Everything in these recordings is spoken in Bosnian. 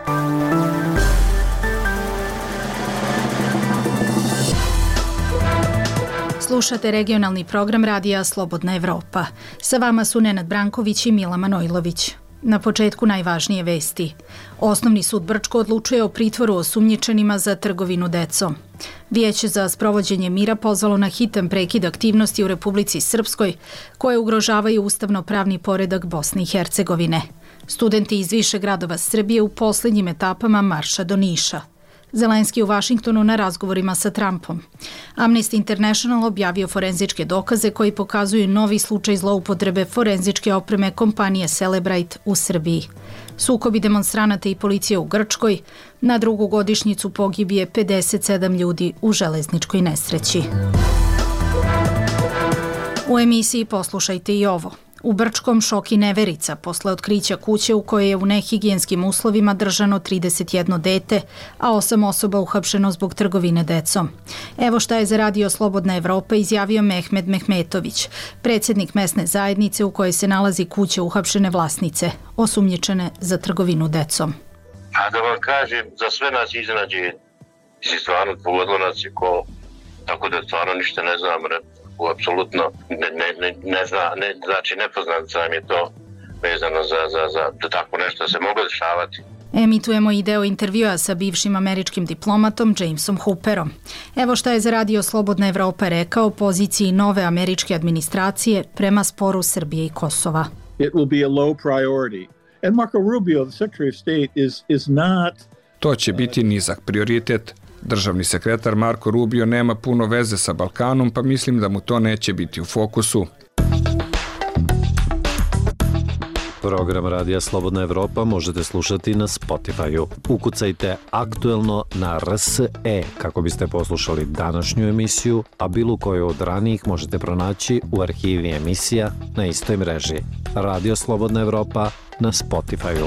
Slušate regionalni program radija Slobodna Evropa. Sa vama su Nenad Branković i Mila Manojlović. Na početku najvažnije vesti. Osnovni sud Brčko odlučuje o pritvoru osumnjičenima za trgovinu decom. Vijeće za sprovođenje mira pozvalo na hitan prekid aktivnosti u Republici Srpskoj koje ugrožavaju ustavno-pravni poredak Bosne i Hercegovine. Studenti iz više gradova Srbije u posljednjim etapama marša do Niša. Zelenski u Vašingtonu na razgovorima sa Trumpom. Amnesty International objavio forenzičke dokaze koji pokazuju novi slučaj zloupotrebe forenzičke opreme kompanije Celebrite u Srbiji. Sukobi demonstranata i policije u Grčkoj, na drugu godišnjicu pogibije 57 ljudi u železničkoj nesreći. U emisiji poslušajte i ovo. U Brčkom šok i neverica posle otkrića kuće u kojoj je u nehigijenskim uslovima držano 31 dete, a 8 osoba uhapšeno zbog trgovine decom. Evo šta je za radio Slobodna Evropa izjavio Mehmed Mehmetović, predsjednik mesne zajednice u kojoj se nalazi kuća uhapšene vlasnice, osumnjičene za trgovinu decom. A da vam kažem, za sve nas iznenađenje. Stvarno pogodilo nas je ko, tako da stvarno ništa ne znam, apsolutno ne zna, znači nepoznanica nam je to vezano za tako nešto se moglo dešavati. Emitujemo i deo intervjua sa bivšim američkim diplomatom Jamesom Hooperom. Evo šta je za radio Slobodna Evropa rekao o poziciji nove američke administracije prema sporu Srbije i Kosova. It will be a low priority. And Marco Rubio, the Secretary of State, is not... To će biti nizak prioritet. Državni sekretar Marco Rubio nema puno veze sa Balkanom, pa mislim da mu to neće biti u fokusu. Program Radija Slobodna Evropa možete slušati na Spotify-u. Ukucajte aktuelno na RSE kako biste poslušali današnju emisiju, a bilo koju od ranijih možete pronaći u arhivi emisija na istoj mreži. Radio Slobodna Evropa na Spotify-u.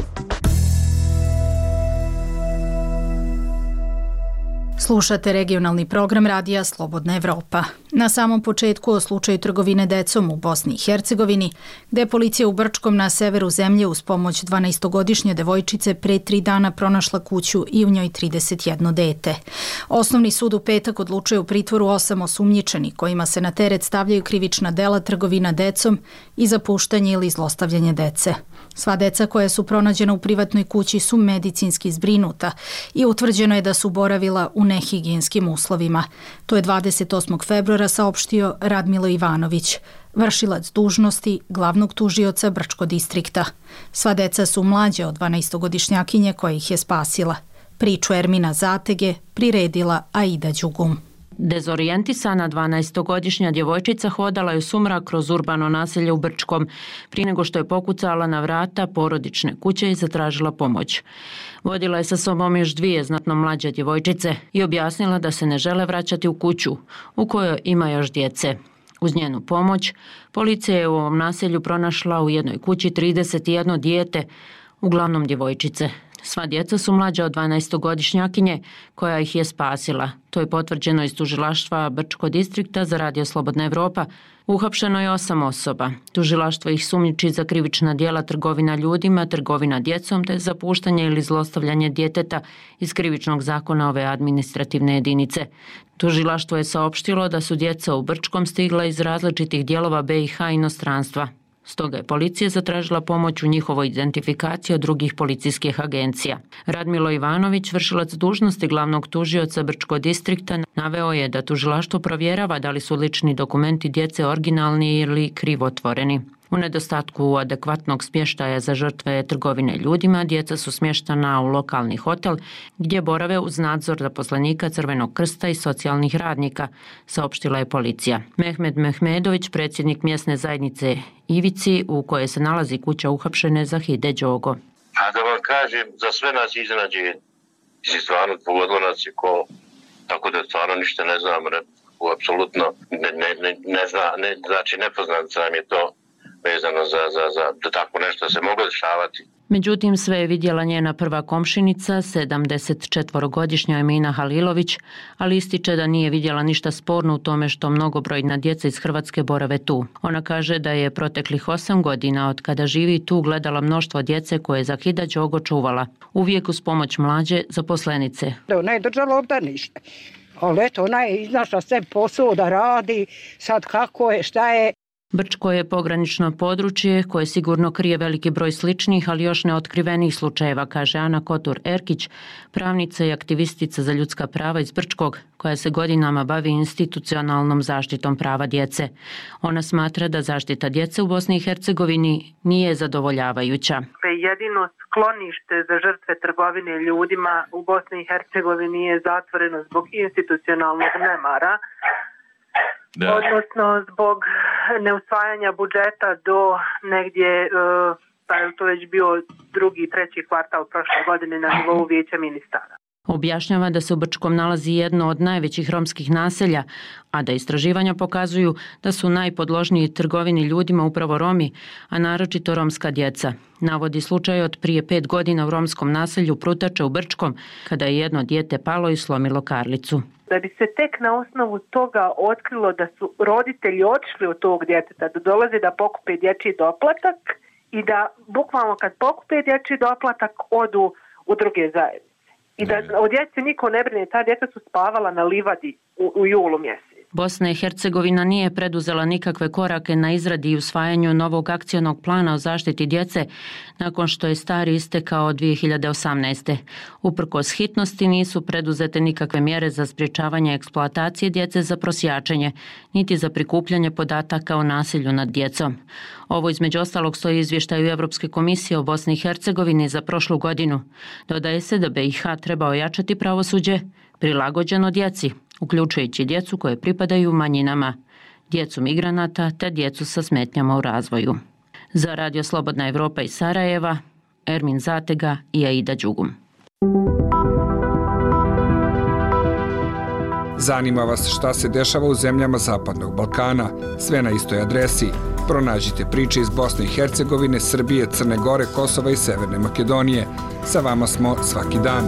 Slušate regionalni program radija Slobodna Evropa. Na samom početku o slučaju trgovine decom u Bosni i Hercegovini, gde je policija u Brčkom na severu zemlje uz pomoć 12-godišnje devojčice pre 3 dana pronašla kuću i u njoj 31 dete. Osnovni sud u petak odlučuje u pritvoru 8 osumnjičenih kojima se na teret stavljaju krivična dela trgovina decom i zapuštanje ili zlostavljanje dece. Sva deca koja su pronađena u privatnoj kući su medicinski zbrinuta i utvrđeno je da su boravila u nehigijenskim uslovima. To je 28. februara saopštio Radmilo Ivanović, vršilac dužnosti glavnog tužioca Brčko distrikta. Sva deca su mlađe od 12-godišnjakinje koja ih je spasila. Priču Ermina Zatege priredila Aida Đugum. Dezorijentisana 12-godišnja djevojčica hodala je u sumrak kroz urbano naselje u Brčkom, prije nego što je pokucala na vrata porodične kuće i zatražila pomoć. Vodila je sa sobom još 2 znatno mlađe djevojčice i objasnila da se ne žele vraćati u kuću u kojoj ima još djece. Uz njenu pomoć, policija je u ovom naselju pronašla u jednoj kući 31 dijete, uglavnom djevojčice. Sva djeca su mlađa od 12-godišnjakinje koja ih je spasila. To je potvrđeno iz tužilaštva Brčko distrikta za Radio Slobodna Evropa. Uhapšeno je 8 osoba. Tužilaštvo ih sumnjiči za krivična djela trgovina ljudima, trgovina djecom te zapuštanje ili zlostavljanje djeteta iz krivičnog zakona ove administrativne jedinice. Tužilaštvo je saopštilo da su djeca u Brčkom stigla iz različitih dijelova BiH i inostranstva. Stoga je policija zatražila pomoć u njihovoj identifikaciji od drugih policijskih agencija. Radmilo Ivanović, vršilac dužnosti glavnog tužioca Brčko distrikta, naveo je da tužilaštvo provjerava da li su lični dokumenti djece originalni ili krivotvoreni. U nedostatku adekvatnog smještaja za žrtve trgovine ljudima, djeca su smještana u lokalni hotel gdje borave uz nadzor zaposlenika Crvenog krsta i socijalnih radnika, saopštila je policija. Mehmed Mehmedović, predsjednik mjesne zajednice Ivici, u kojoj se nalazi kuća uhapšene Zahide Đogo. A da vam kažem, za sve nas iznenađenje. Stvarno pogodilo nas je ko, tako da stvarno ništa ne znam, apsolutno ne zna, znači nepoznanica nam je to vezano za tako nešto se moglo dešavati. Međutim, sve je vidjela njena prva komšinica, 74-godišnja Emina Halilović, ali ističe da nije vidjela ništa sporno u tome što mnogobrojna djeca iz Hrvatske borave tu. Ona kaže da je proteklih 8 godina od kada živi tu gledala mnoštvo djece koje je za Hida Đogo čuvala, uvijek uz pomoć mlađe zaposlenice. Ona je držala ovdje ništa, ali eto, ona je iznašla sve posao da radi, sad kako je, šta je. Brčko je pogranično područje koje sigurno krije veliki broj sličnih, ali još neotkrivenih slučajeva, kaže Ana Kotur-Erkić, pravnica i aktivistica za ljudska prava iz Brčkog, koja se godinama bavi institucionalnom zaštitom prava djece. Ona smatra da zaštita djece u Bosni i Hercegovini nije zadovoljavajuća. Jedino sklonište za žrtve trgovine ljudima u Bosni i Hercegovini je zatvoreno zbog institucionalnog nemara. Da. Odnosno zbog neusvajanja budžeta do negdje, pa je to već bio 2. i 3. kvartal prošle godine na nivou vijeća ministara. Objašnjava da se u Brčkom nalazi jedno od najvećih romskih naselja, a da istraživanja pokazuju da su najpodložniji trgovini ljudima upravo Romi, a naročito romska djeca. Navodi slučaj od prije 5 godina u romskom naselju Prutače u Brčkom, kada je jedno dijete palo i slomilo karlicu. Da bi se tek na osnovu toga otkrilo da su roditelji otišli od tog djeteta, da dolaze da pokupe dječji doplatak i da bukvalno kad pokupe dječji doplatak odu u druge zajednice. I da o djeci niko ne brine, ta djeca su spavala na livadi u julu mjesecu. Bosna i Hercegovina nije preduzela nikakve korake na izradi i usvajanju novog akcionog plana o zaštiti djece nakon što je stari istekao 2018. Uprkos hitnosti nisu preduzete nikakve mjere za sprječavanje eksploatacije djece za prosjačenje, niti za prikupljanje podataka o nasilju nad djecom. Ovo između ostalog stoji izvještaju Europske komisije o Bosni i Hercegovini za prošlu godinu. Dodaje se da BiH treba ojačati pravosuđe prilagođeno djeci, uključujući djecu koje pripadaju manjinama, djecu migranata te djecu sa smetnjama u razvoju. Za Radio Slobodna Evropa iz Sarajeva, Ermin Zatega i Aida Đugum. Zanima vas šta se dešava u zemljama Zapadnog Balkana? Sve na istoj adresi. Pronađite priče iz Bosne i Hercegovine, Srbije, Crne Gore, Kosova i Severne Makedonije. Sa vama smo svaki dan.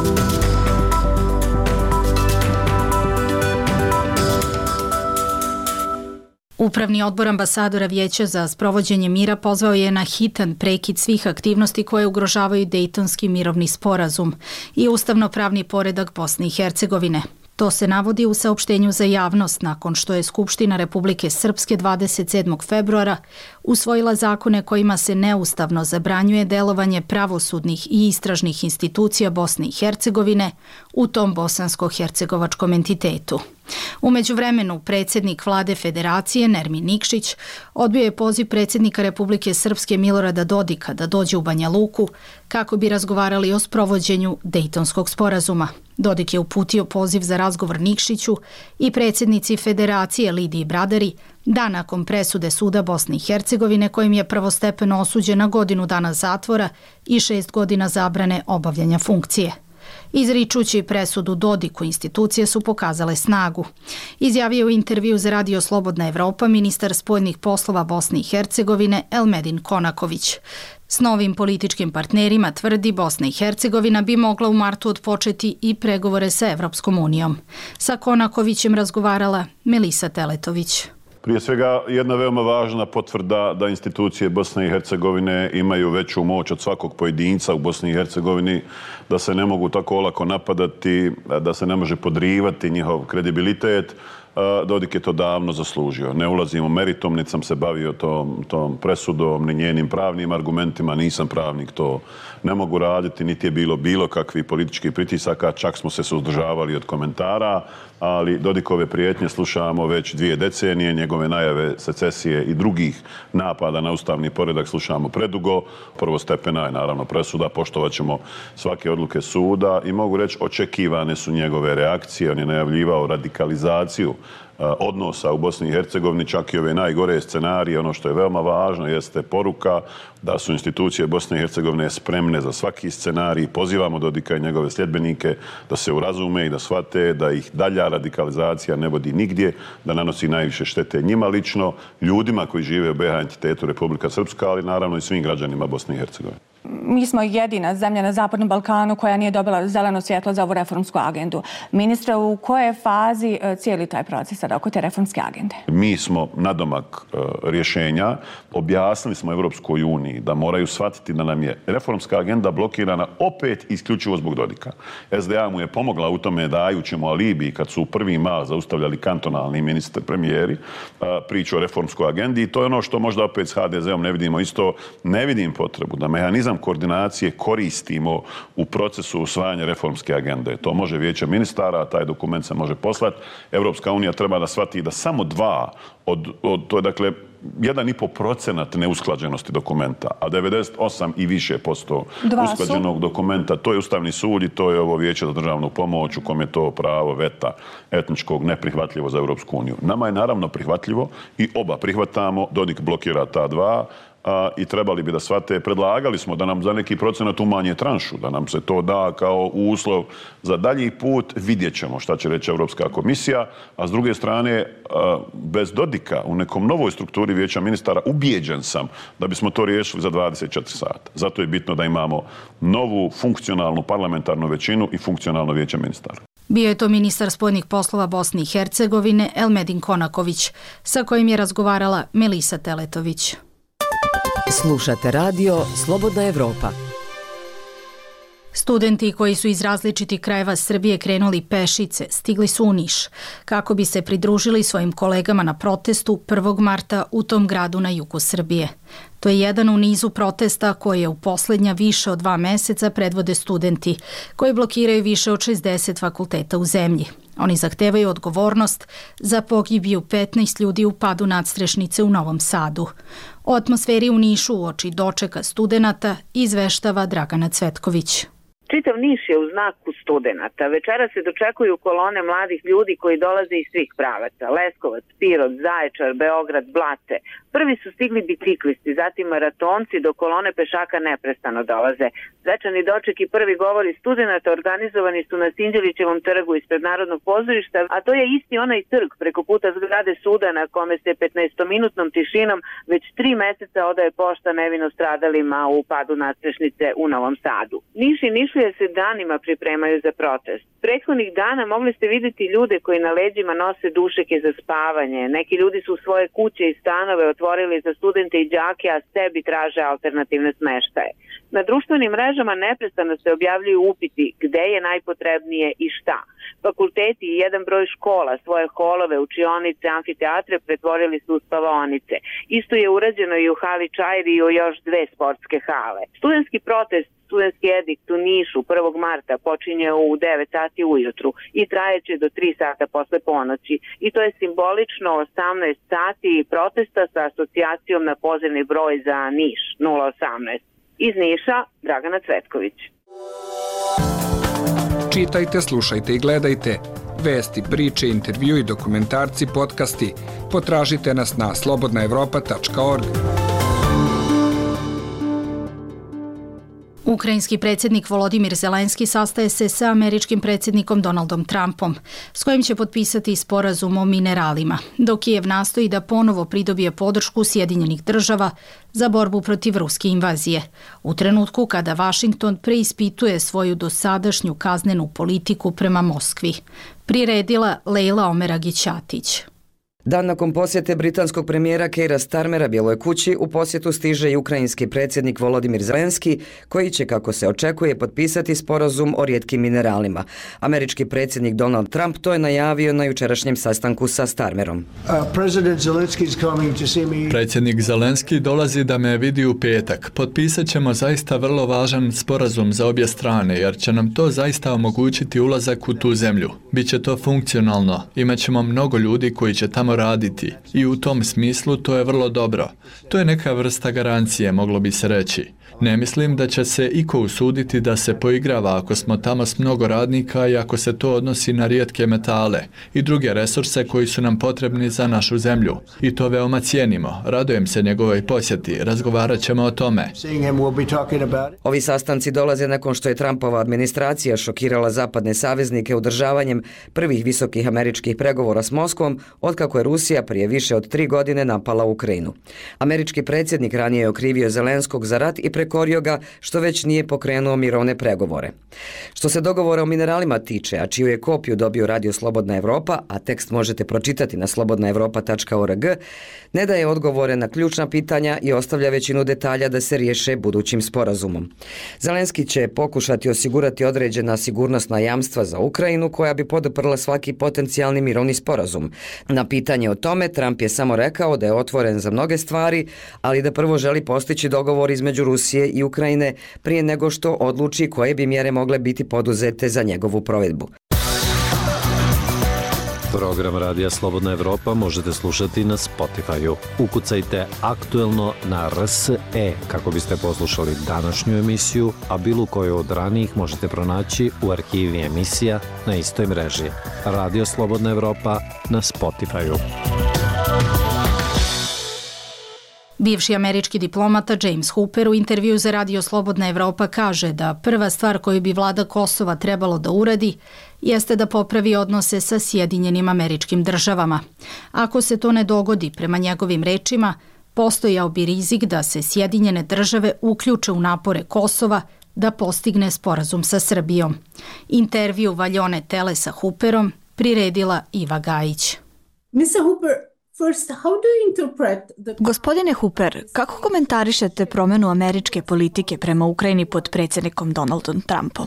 Upravni odbor ambasadora Vijeća za sprovođenje mira pozvao je na hitan prekid svih aktivnosti koje ugrožavaju Dejtonski mirovni sporazum i ustavno-pravni poredak Bosne i Hercegovine. To se navodi u saopštenju za javnost nakon što je Skupština Republike Srpske 27. februara usvojila zakone kojima se neustavno zabranjuje delovanje pravosudnih i istražnih institucija Bosne i Hercegovine u tom bosansko-hercegovačkom entitetu. U međuvremenu, predsjednik vlade Federacije Nermin Nikšić odbio je poziv predsjednika Republike Srpske Milorada Dodika da dođe u Banja Luku kako bi razgovarali o sprovođenju Dejtonskog sporazuma. Dodik je uputio poziv za razgovor Nikšiću i predsjednici Federacije Lidiji Bradari da nakon presude Suda Bosne i Hercegovine kojim je prvostepeno osuđen na 1 godinu dana zatvora i 6 godina zabrane obavljanja funkcije. Izričući presudu Dodiku, institucije su pokazale snagu. Izjavio u intervju za Radio Slobodna Evropa ministar spoljnih poslova Bosne i Hercegovine Elmedin Konaković. S novim političkim partnerima, tvrdi, Bosna i Hercegovina bi mogla u martu odpočeti i pregovore sa Evropskom unijom. Sa Konakovićem razgovarala Melisa Teletović. Prije svega, jedna veoma važna potvrda da institucije Bosne i Hercegovine imaju veću moć od svakog pojedinca u Bosni i Hercegovini, da se ne mogu tako olako napadati, da se ne može podrivati njihov kredibilitet. Dodik je to davno zaslužio. Ne ulazim u meritum, niti sam se bavio tom presudom, ni njenim pravnim argumentima, nisam pravnik, to ne mogu raditi, niti je bilo kakvih političkih pritisaka, čak smo se suzdržavali od komentara, ali Dodikove prijetnje slušamo već 2 decenije, njegove najave secesije i drugih napada na ustavni poredak slušamo predugo. Prvostepena je naravno presuda, poštovat ćemo svake odluke suda i mogu reći očekivane su njegove reakcije. On je najavljivao radikalizaciju odnosa u Bosni i Hercegovini, čak i ove najgore scenarije. Ono što je veoma važno jeste poruka da su institucije Bosne i Hercegovine spremne za svaki scenarij. Pozivamo Dodika i njegove sljedbenike da se urazume i da shvate da ih dalja radikalizacija ne vodi nigdje, da nanosi najviše štete njima lično, ljudima koji žive u BiH entitetu Republika Srpska, ali naravno i svim građanima Bosne i Hercegovine. Mi smo jedina zemlja na Zapadnom Balkanu koja nije dobila zeleno svjetlo za ovu reformsku agendu. Ministre, u kojoj fazi cijeli taj proces sada oko te reformske agende? Mi smo nadomak rješenja. Objasnili smo Evropskoj uniji da moraju shvatiti da nam je reformska agenda blokirana opet isključivo zbog Dodika. SDA mu je pomogla u tome dajući mu alibi kad su u prvi mal zaustavljali kantonalni ministri, premijeri, priču o reformskoj agendi. I to je ono što možda opet s HDZ-om ne vidimo isto. Ne vidim potrebu da mehanizam koordinacije koristimo u procesu usvajanja reformske agende. To može Vijeće ministara, taj dokument se može poslati. Evropska unija treba da shvati da samo 2 to je dakle 1,5% neusklađenosti dokumenta, a 98 i više posto usklađenog dokumenta, to je Ustavni sud i to je ovo Vijeće za državnu pomoć u kom je to pravo veta etničkog neprihvatljivo za Evropsku uniju. Nama je naravno prihvatljivo i oba prihvatamo, Dodik blokira ta 2, i trebali bi da shvate, predlagali smo da nam za neki procenat umanje tranšu, da nam se to da kao uslov za dalji put, vidjet ćemo šta će reći Evropska komisija, a s druge strane, bez Dodika u nekom novoj strukturi Vijeća ministara, ubijeđen sam da bismo to riješili za 24 sata. Zato je bitno da imamo novu funkcionalnu parlamentarnu većinu i funkcionalno Vijeće ministara. Bio je to ministar spoljnih poslova Bosne i Hercegovine Elmedin Konaković, sa kojim je razgovarala Melisa Teletović. Slušate radio Slobodna Evropa. Studenti koji su iz različitih krajeva Srbije krenuli pešice, stigli su u Niš, kako bi se pridružili svojim kolegama na protestu 1. marta u tom gradu na jugu Srbije. To je jedan u nizu protesta koje u posljednja više od 2 meseca predvode studenti, koji blokiraju više od 60 fakulteta u zemlji. Oni zahtevaju odgovornost za pogibiju 15 ljudi u padu nadstrešnice u Novom Sadu. O atmosferi u Nišu uoči dočeka studenata izveštava Dragana Cvetković. Čitav Niš je u znaku studenata. Večera se dočekuju kolone mladih ljudi koji dolaze iz svih pravaca. Leskovac, Pirot, Zaječar, Beograd, Blate. Prvi su stigli biciklisti, zatim maratonci, do kolone pešaka neprestano dolaze. Svečani doček i prvi govori studenata organizovani su na Sinđelićevom trgu ispred Narodnog pozorišta, a to je isti onaj trg preko puta zgrade suda na kome se 15-minutnom tišinom već 3 meseca odaje pošta nevino stradalima u padu nadstrešnice u Novom Sadu. Niš i Nišlije se danima pripremaju za protest. Prethodnih dana mogli ste vidjeti ljude koji na leđima nose dušeke za spavanje. Neki ljudi su svoje kuće i stanove otvorili za studente i đake, a sebi traže alternativne smeštaje. Na društvenim mrežama neprestano se objavljuju upiti gde je najpotrebnije i šta. Fakulteti i jedan broj škola svoje holove, učionice, amfiteatre pretvorili su u spavaonice. Isto je urađeno i u hali Čajri i u još 2 sportske hale. Studentski protest, studentski edikt u Nišu 1. marta počinje u 9 sati ujutru i trajeće do 3 sata posle ponoći. I to je simbolično 18 sati protesta sa asocijacijom na pozivni broj za Niš 018. Iz Niša, Dragana Cvetković. Čitajte, slušajte i gledajte vesti, priče, intervju i dokumentarci, podcasti. Potražite nas na slobodnaevropa.org. Ukrajinski predsjednik Volodimir Zelenski sastaje se sa američkim predsjednikom Donaldom Trumpom, s kojim će potpisati sporazum o mineralima, dok Kijev nastoji da ponovo pridobije podršku Sjedinjenih država za borbu protiv ruske invazije, u trenutku kada Vašington preispituje svoju dosadašnju kaznenu politiku prema Moskvi. Priredila Lejla Omeragić-Ćatić. Dan nakon posjete britanskog premijera Keira Starmera Bijeloj kući, u posjetu stiže i ukrajinski predsjednik Volodimir Zelenski, koji će, kako se očekuje, potpisati sporazum o rijetkim mineralima. Američki predsjednik Donald Trump to je najavio na jučerašnjem sastanku sa Starmerom. Predsjednik Zelenski dolazi da me vidi u petak. Potpisat ćemo zaista vrlo važan sporazum za obje strane, jer će nam to zaista omogućiti ulazak u tu zemlju. Biće to funkcionalno. Imaćemo mnogo ljudi koji će tamo raditi i u tom smislu to je vrlo dobro. To je neka vrsta garancije, moglo bi se reći. Ne mislim da će se iko usuditi da se poigrava ako smo tamo s mnogo radnika i ako se to odnosi na rijetke metale i druge resurse koji su nam potrebni za našu zemlju. I to veoma cijenimo. Radujem se njegovoj posjeti. Razgovarat ćemo o tome. Ovi sastanci dolaze nakon što je Trumpova administracija šokirala zapadne saveznike održavanjem prvih visokih američkih pregovora s Moskvom otkako je Rusija prije više od 3 godine napala Ukrajinu. Američki predsjednik ranije je okrivio Zelenskog za rat i prekorio ga što već nije pokrenuo mirovne pregovore. Što se dogovora o mineralima tiče, a čiju je kopiju dobio Radio Slobodna Evropa, a tekst možete pročitati na slobodnaevropa.org, ne daje odgovore na ključna pitanja i ostavlja većinu detalja da se riješe budućim sporazumom. Zelenski će pokušati osigurati određena sigurnosna jamstva za Ukrajinu koja bi poduprla svaki potencijalni mirovni sporazum. Na pitanje o tome Trump je samo rekao da je otvoren za mnoge stvari, ali da prvo želi postići dogovor između Rusije i Ukrajine prije nego što odluči koje bi mjere mogle biti poduzete za njegovu provedbu. Program Radija Slobodna Evropa možete slušati na Spotify-u. Ukucajte aktuelno na RSE kako biste poslušali današnju emisiju, a bilo koju od ranijih možete pronaći u arhivi emisija na istoj mreži. Radio Slobodna Evropa na Spotify-u. Bivši američki diplomata James Hooper u intervju za Radio Slobodna Evropa kaže da prva stvar koju bi vlada Kosova trebalo da uradi jeste da popravi odnose sa Sjedinjenim Američkim Državama. Ako se to ne dogodi, prema njegovim rečima, postojao bi rizik da se Sjedinjene Države uključe u napore Kosova da postigne sporazum sa Srbijom. Intervju Valjone Tele sa Hooperom priredila Iva Gajić. Mr. Hooper, Gospodine Hooper, kako komentarišete promjenu američke politike prema Ukrajini pod predsjednikom Donaldom Trumpom?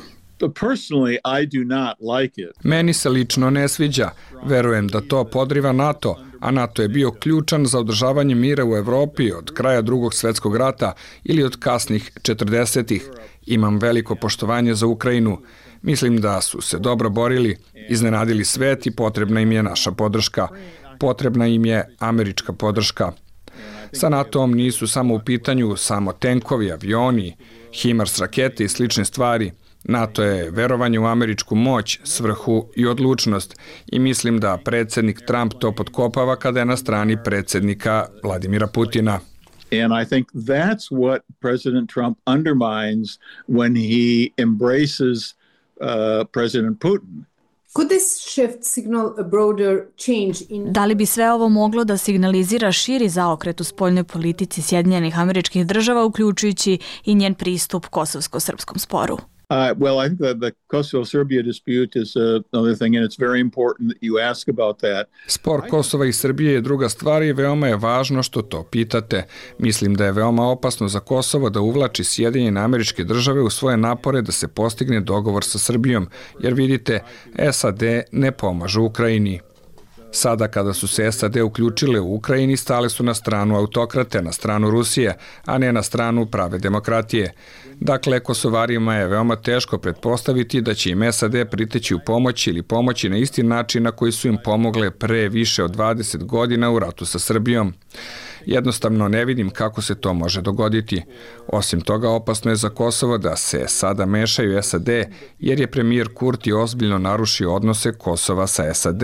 Meni se lično ne sviđa. Verujem da to podriva NATO, a NATO je bio ključan za održavanje mira u Evropi od kraja Drugog svjetskog rata ili od kasnih 40-ih. Imam veliko poštovanje za Ukrajinu. Mislim da su se dobro borili, iznenadili svet i potrebna im je naša podrška. Potrebna im je američka podrška. Sa NATO-om nisu samo u pitanju samo tenkovi, avioni, HIMARS rakete i slične stvari. NATO je verovanje u američku moć, svrhu i odlučnost i mislim da predsjednik Trump to potkopava kada je na strani predsjednika Vladimira Putina. And I think that's what President Trump undermines when he embraces President Putin. Da li bi sve ovo moglo da signalizira širi zaokret u spoljnoj politici Sjedinjenih Američkih Država, uključujući i njen pristup kosovsko-srpskom sporu? Well, I think that the Kosovo-Serbia dispute is another thing, and it's very important that you ask about that. Spor Kosova i Srbije je druga stvar i veoma je važno što to pitate. Mislim da je veoma opasno za Kosovo da uvlači Sjedinjene Američke Države u svoje napore da se postigne dogovor sa Srbijom, jer vidite, SAD ne pomažu Ukrajini. Sada kada su se SAD uključile u Ukrajini, stale su na stranu autokrate, na stranu Rusije, a ne na stranu prave demokratije. Dakle, Kosovarima je veoma teško pretpostaviti da će im SAD priteći u pomoć ili pomoći na isti način na koji su im pomogle pre više od 20 godina u ratu sa Srbijom. Jednostavno ne vidim kako se to može dogoditi. Osim toga, opasno je za Kosovo da se sada mešaju SAD, jer je premijer Kurti ozbiljno narušio odnose Kosova sa SAD.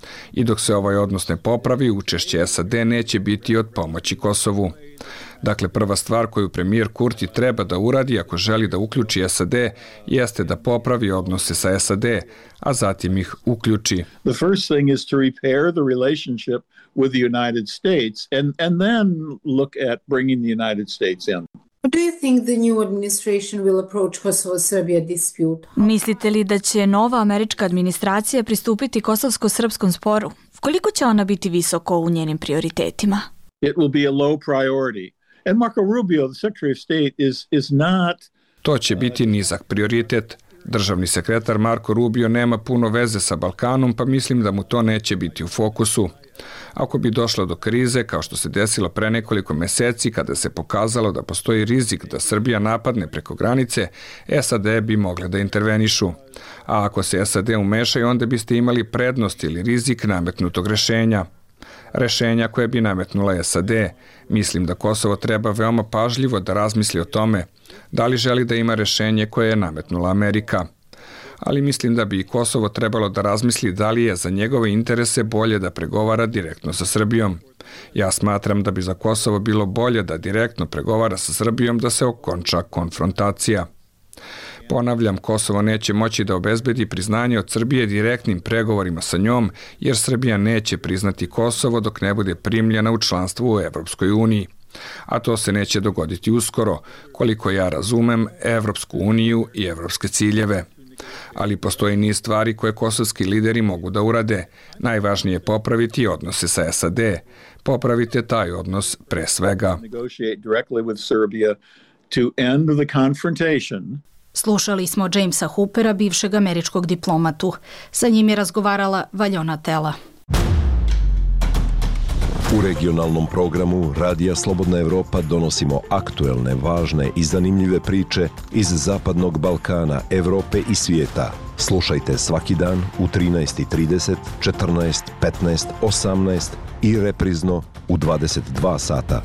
I dok se ovaj odnos ne popravi, učešće SAD neće biti od pomoći Kosovu. Dakle, prva stvar koju premijer Kurti treba da uradi ako želi da uključi SAD jeste da popravi odnose sa SAD, a zatim ih uključi. The first thing is to repair the relationship with the United States and then look at bringing the United States in. Do you think the new administration will approach Kosovo-Serbia dispute? Mislite li da će nova američka administracija pristupiti kosovsko-srpskom sporu? Koliko će ona biti visoko u njenim prioritetima? It will be a low priority. And Marco Rubio, the Secretary of State, is not... To će biti nizak prioritet. Državni sekretar Marco Rubio nema puno veze sa Balkanom, pa mislim da mu to neće biti u fokusu. Ako bi došlo do krize, kao što se desilo pre nekoliko meseci kada se pokazalo da postoji rizik da Srbija napadne preko granice, SAD bi mogle da intervenišu. A ako se SAD umešaju, onda biste imali prednost ili rizik nametnutog rešenja. rešenja koje bi nametnula SAD. Mislim da Kosovo treba veoma pažljivo da razmisli o tome da li želi da ima rešenje koje je nametnula Amerika. Ali mislim da bi i Kosovo trebalo da razmisli da li je za njegove interese bolje da pregovara direktno sa Srbijom. Ja smatram da bi za Kosovo bilo bolje da direktno pregovara sa Srbijom da se okonča konfrontacija. Ponavljam, Kosovo neće moći da obezbedi priznanje od Srbije direktnim pregovorima sa njom, jer Srbija neće priznati Kosovo dok ne bude primljena u članstvo u Evropskoj uniji. A to se neće dogoditi uskoro, koliko ja razumem Evropsku uniju i evropske ciljeve. Ali postoji niz stvari koje kosovski lideri mogu da urade. Najvažnije je popraviti odnose sa SAD. Popravite taj odnos pre svega. Slušali smo Jamesa Hoopera, bivšeg američkog diplomatu. Sa njim je razgovarala Valjona Tela. U regionalnom programu Radija Slobodna Evropa donosimo aktuelne, važne i zanimljive priče iz Zapadnog Balkana, Evrope i svijeta. Slušajte svaki dan u 13:30, 14, 15, 18 i reprizno u 22 sata.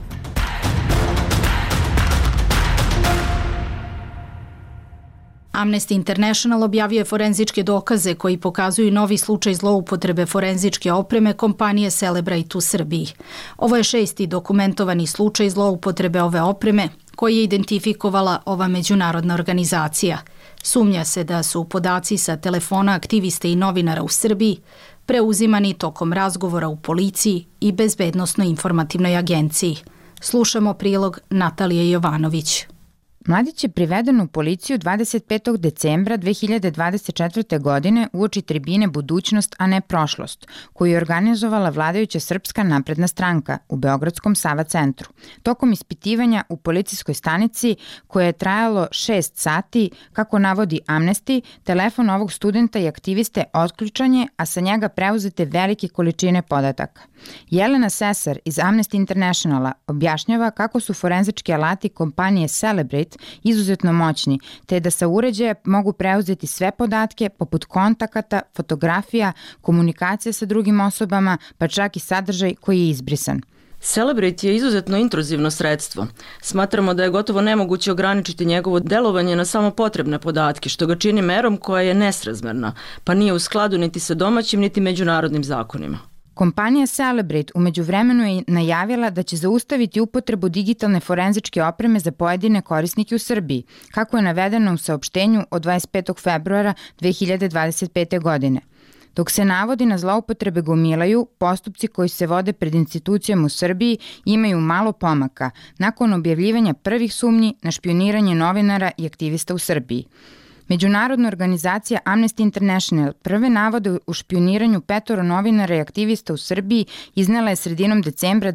Amnesty International objavio je forenzičke dokaze koji pokazuju novi slučaj zloupotrebe forenzičke opreme kompanije Celebrate u Srbiji. Ovo je 6. dokumentovani slučaj zloupotrebe ove opreme koji je identifikovala ova međunarodna organizacija. Sumnja se da su podaci sa telefona aktiviste i novinara u Srbiji preuzimani tokom razgovora u policiji i Bezbednosno-informativnoj agenciji. Slušamo prilog Natalije Jovanović. Mladić je priveden u policiju 25. decembra 2024. godine uoči tribine Budućnost, a ne prošlost, koju je organizovala vladajuća Srpska napredna stranka u Beogradskom Sava centru. Tokom ispitivanja u policijskoj stanici, koje je trajalo 6 sati, kako navodi Amnesty, telefon ovog studenta i aktiviste otključan je, a sa njega preuzete velike količine podataka. Jelena Sesar iz Amnesty Internationala objašnjava kako su forenzički alati kompanije Celebrate izuzetno moćni, te da sa uređaja mogu preuzeti sve podatke poput kontakata, fotografija, komunikacija sa drugim osobama, pa čak i sadržaj koji je izbrisan. Celebrate je izuzetno intruzivno sredstvo. Smatramo da je gotovo nemoguće ograničiti njegovo delovanje na samo potrebne podatke, što ga čini merom koja je nesrazmerna, pa nije u skladu niti sa domaćim niti međunarodnim zakonima. Kompanija Celebrate u međuvremenu je najavila da će zaustaviti upotrebu digitalne forenzičke opreme za pojedine korisnike u Srbiji, kako je navedeno u saopštenju od 25. februara 2025. godine. Dok se navodi na zloupotrebe gomilaju, postupci koji se vode pred institucijama u Srbiji imaju malo pomaka nakon objavljivanja prvih sumnji na špioniranje novinara i aktivista u Srbiji. Međunarodna organizacija Amnesty International prve navode u špioniranju 5 novinara i aktivista u Srbiji iznela je sredinom decembra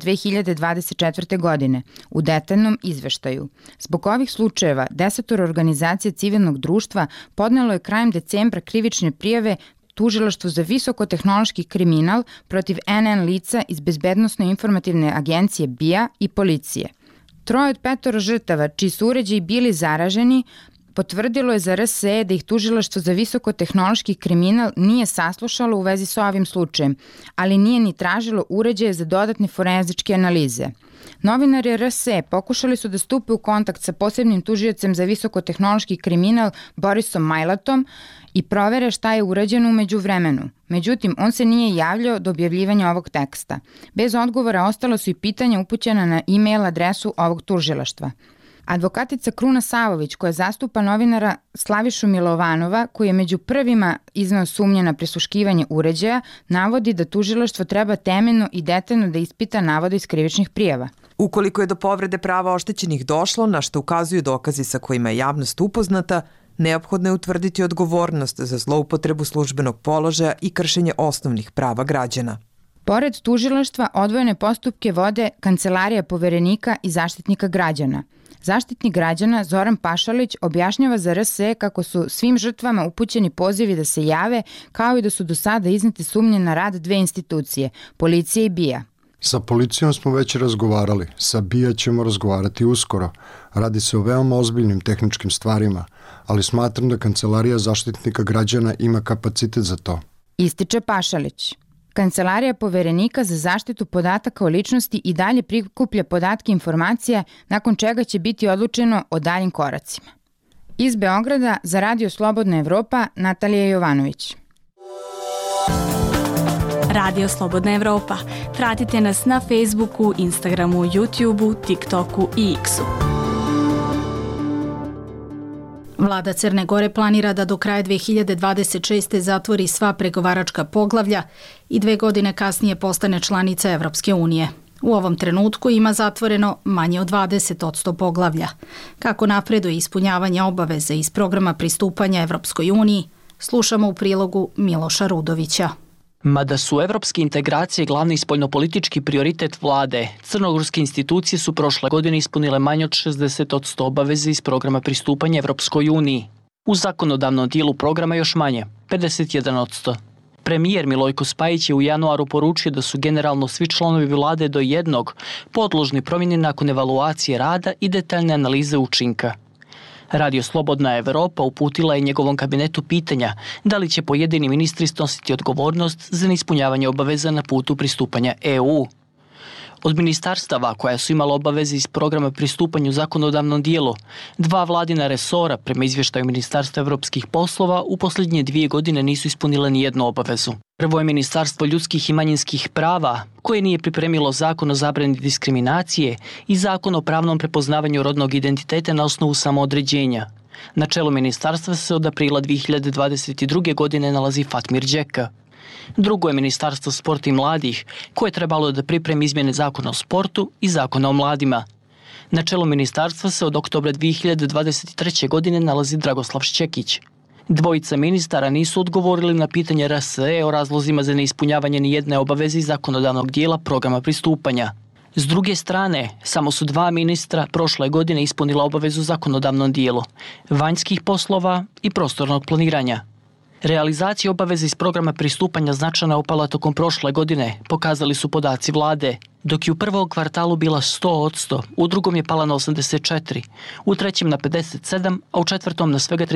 2024. godine u detaljnom izveštaju. Zbog ovih slučajeva 10 organizacija civilnog društva podnelo je krajem decembra krivične prijave Tužilaštvu za visokotehnološki kriminal protiv NN lica iz Bezbednosno-informativne agencije BIA i policije. 3 od 5 žrtava, čiji su uređaji bili zaraženi, potvrdilo je za RSE da ih Tužilaštvo za visokotehnološki kriminal nije saslušalo u vezi sa ovim slučajem, ali nije ni tražilo uređaje za dodatne forenzičke analize. Novinari RSE pokušali su da stupe u kontakt sa posebnim tužiocem za visokotehnološki kriminal Borisom Majlatom i provere šta je urađeno u međuvremenu. Međutim, on se nije javljao do objavljivanja ovog teksta. Bez odgovora ostalo su i pitanja upućena na e-mail adresu ovog tužilaštva. Advokatica Kruna Savović, koja zastupa novinara Slavišu Milovanova, koji je među prvima izneo sumnje na prisluškivanje uređaja, navodi da tužilaštvo treba temeljno i detaljno da ispita navode iz krivičnih prijava. Ukoliko je do povrede prava oštećenih došlo, na što ukazuju dokazi sa kojima je javnost upoznata, neophodno je utvrditi odgovornost za zloupotrebu službenog položaja i kršenje osnovnih prava građana. Pored tužilaštva, odvojene postupke vode Kancelarija poverenika i Zaštitnika građana. Zaštitnik građana Zoran Pašalić objašnjava za RSE kako su svim žrtvama upućeni pozivi da se jave, kao i da su do sada iznete sumnje na rad 2 institucije, policije i BIA. Sa policijom smo već razgovarali, sa BIA ćemo razgovarati uskoro. Radi se o veoma ozbiljnim tehničkim stvarima, ali smatram da Kancelarija Zaštitnika građana ima kapacitet za to. Ističe Pašalić. Kancelarija poverenika za zaštitu podataka o ličnosti i dalje prikuplja podatke i informacije, nakon čega će biti odlučeno o daljim koracima. Iz Beograda za Radio Slobodna Evropa, Natalija Jovanović. Radio Slobodna Evropa. Pratite nas na Facebooku, Instagramu, YouTubeu, TikToku i X-u. Vlada Crne Gore planira da do kraja 2026. zatvori sva pregovaračka poglavlja i 2 godine kasnije postane članica Evropske unije. U ovom trenutku ima zatvoreno manje od 20% poglavlja. Kako napreduje ispunjavanje obaveze iz programa pristupanja Evropskoj uniji, slušamo u prilogu Miloša Rudovića. Mada su evropske integracije glavni spoljnopolitički prioritet vlade, crnogorske institucije su prošle godine ispunile manje od 60% obaveze iz programa pristupanja Evropskoj uniji. U zakonodavnom dijelu programa još manje, 51%. Premijer Milojko Spajić je u januaru poručio da su generalno svi članovi vlade do jednog podložni promjeni nakon evaluacije rada i detaljne analize učinka. Radio Slobodna Evropa uputila je njegovom kabinetu pitanja da li će pojedini ministri snositi odgovornost za neispunjavanje obaveza na putu pristupanja EU. Od ministarstava koja su imala obaveze iz programa pristupanja u zakonodavnom dijelu, 2 vladina resora prema izvještaju Ministarstva evropskih poslova u posljednje 2 godine nisu ispunile ni jednu obavezu. Prvo je Ministarstvo ljudskih i manjinskih prava, koje nije pripremilo zakon o zabrani diskriminacije i zakon o pravnom prepoznavanju rodnog identiteta na osnovu samoodređenja. Na čelu ministarstva se od aprila 2022. godine nalazi Fatmir Đeka. Drugo je Ministarstvo sporta i mladih, koje je trebalo da pripremi izmjene zakona o sportu i zakona o mladima. Na čelu ministarstva se od oktobra 2023. godine nalazi Dragoslav Šćekić. Dvojica ministara nisu odgovorili na pitanje RSE o razlozima za neispunjavanje ni jedne obaveze iz zakonodavnog dijela programa pristupanja. S druge strane, samo su 2 ministra prošle godine ispunila obavezu zakonodavnom dijelu, vanjskih poslova i prostornog planiranja. Realizacija obaveze iz programa pristupanja značajno opala tokom prošle godine, pokazali su podaci vlade, dok je u prvom kvartalu bila 100%, u drugom je pala na 84%, u trećem na 57%, a u četvrtom na svega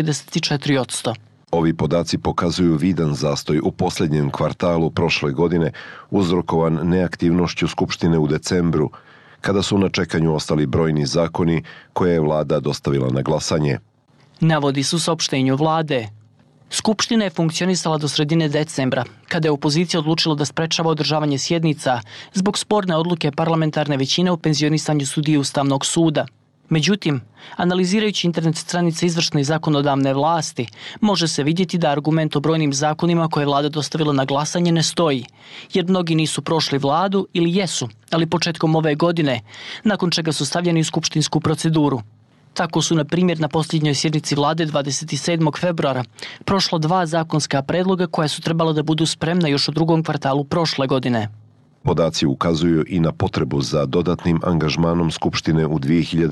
34%. Ovi podaci pokazuju vidan zastoj u posljednjem kvartalu prošle godine, uzrokovan neaktivnošću Skupštine u decembru, kada su na čekanju ostali brojni zakoni koje je vlada dostavila na glasanje. Navodi su saopštenju vlade. Skupština je funkcionisala do sredine decembra, kada je opozicija odlučila da sprečava održavanje sjednica zbog sporne odluke parlamentarne većine o penzionisanju sudije Ustavnog suda. Međutim, analizirajući internet stranice izvršne i zakonodavne vlasti, može se vidjeti da argument o brojnim zakonima koje je vlada dostavila na glasanje ne stoji, jer mnogi nisu prošli vladu ili jesu, ali početkom ove godine, nakon čega su stavljeni u skupštinsku proceduru. Tako su, na primjer, na posljednjoj sjednici vlade 27. februara prošla 2 zakonska predloga koja su trebala da budu spremna još u drugom kvartalu prošle godine. Podaci ukazuju i na potrebu za dodatnim angažmanom Skupštine u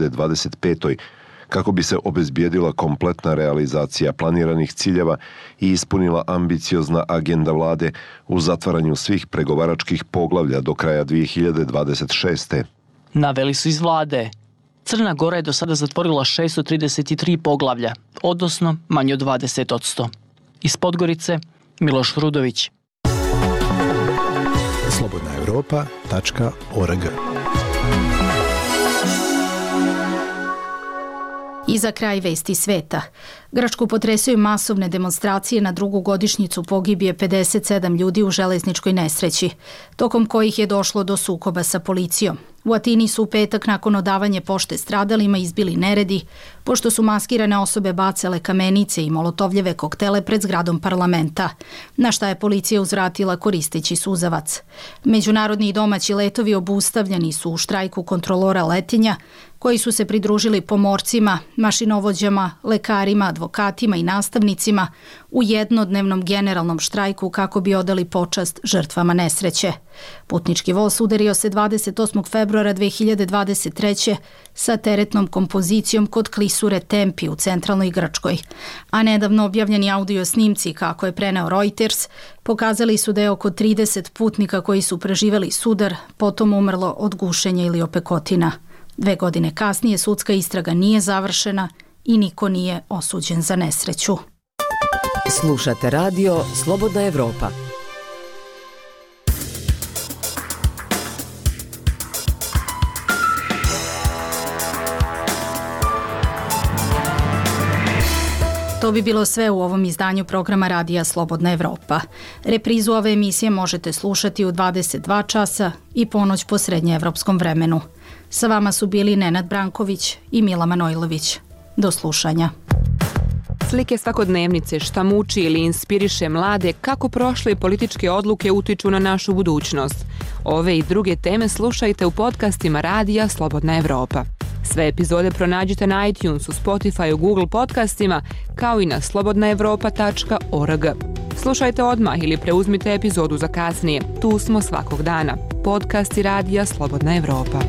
2025. kako bi se obezbijedila kompletna realizacija planiranih ciljeva i ispunila ambiciozna agenda vlade u zatvaranju svih pregovaračkih poglavlja do kraja 2026. Naveli su iz vlade. Crna Gora je do sada zatvorila 633 poglavlja, odnosno manje od 20%. Iz Podgorice, Miloš Rudović. slobodnaevropa.org. I za kraj vesti sveta. Grčku potresaju masovne demonstracije na 2. godišnjicu pogibije 57 ljudi u železničkoj nesreći, tokom kojih je došlo do sukoba sa policijom. U Atini su u petak nakon odavanja pošte stradalima izbili neredi, pošto su maskirane osobe bacale kamenice i molotovljeve koktele pred zgradom parlamenta, na šta je policija uzvratila koristeći suzavac. Međunarodni i domaći letovi obustavljeni su u štrajku kontrolora letenja, koji su se pridružili pomorcima, mašinovođama, lekarima, advokatima i nastavnicima u jednodnevnom generalnom štrajku kako bi odali počast žrtvama nesreće. Putnički voz udario se 28. februara 2023. sa teretnom kompozicijom kod klisure Tempi u centralnoj Grčkoj, a nedavno objavljeni audio snimci, kako je preneo Reuters, pokazali su da je oko 30 putnika koji su preživeli sudar potom umrlo od gušenja ili opekotina. 2 godine kasnije sudska istraga nije završena i niko nije osuđen za nesreću. Slušate radio Slobodna Evropa. To bi bilo sve u ovom izdanju programa Radija Slobodna Evropa. Reprizu ove emisije možete slušati u 22 časa i ponoć po srednjeevropskom vremenu. Sa vama su bili Nenad Branković i Mila Manojlović. Do slušanja. Slike svakodnevnice, šta muči ili inspiriše mlade, kako prošle političke odluke utiču na našu budućnost. Ove i druge teme slušajte u podcastima Radija Slobodna Evropa. Sve epizode pronađite na iTunesu, Spotifyu, Google podcastima, kao i na slobodnaevropa.org. Slušajte odmah ili preuzmite epizodu za kasnije. Tu smo svakog dana. Podcasti Radija Slobodna Evropa.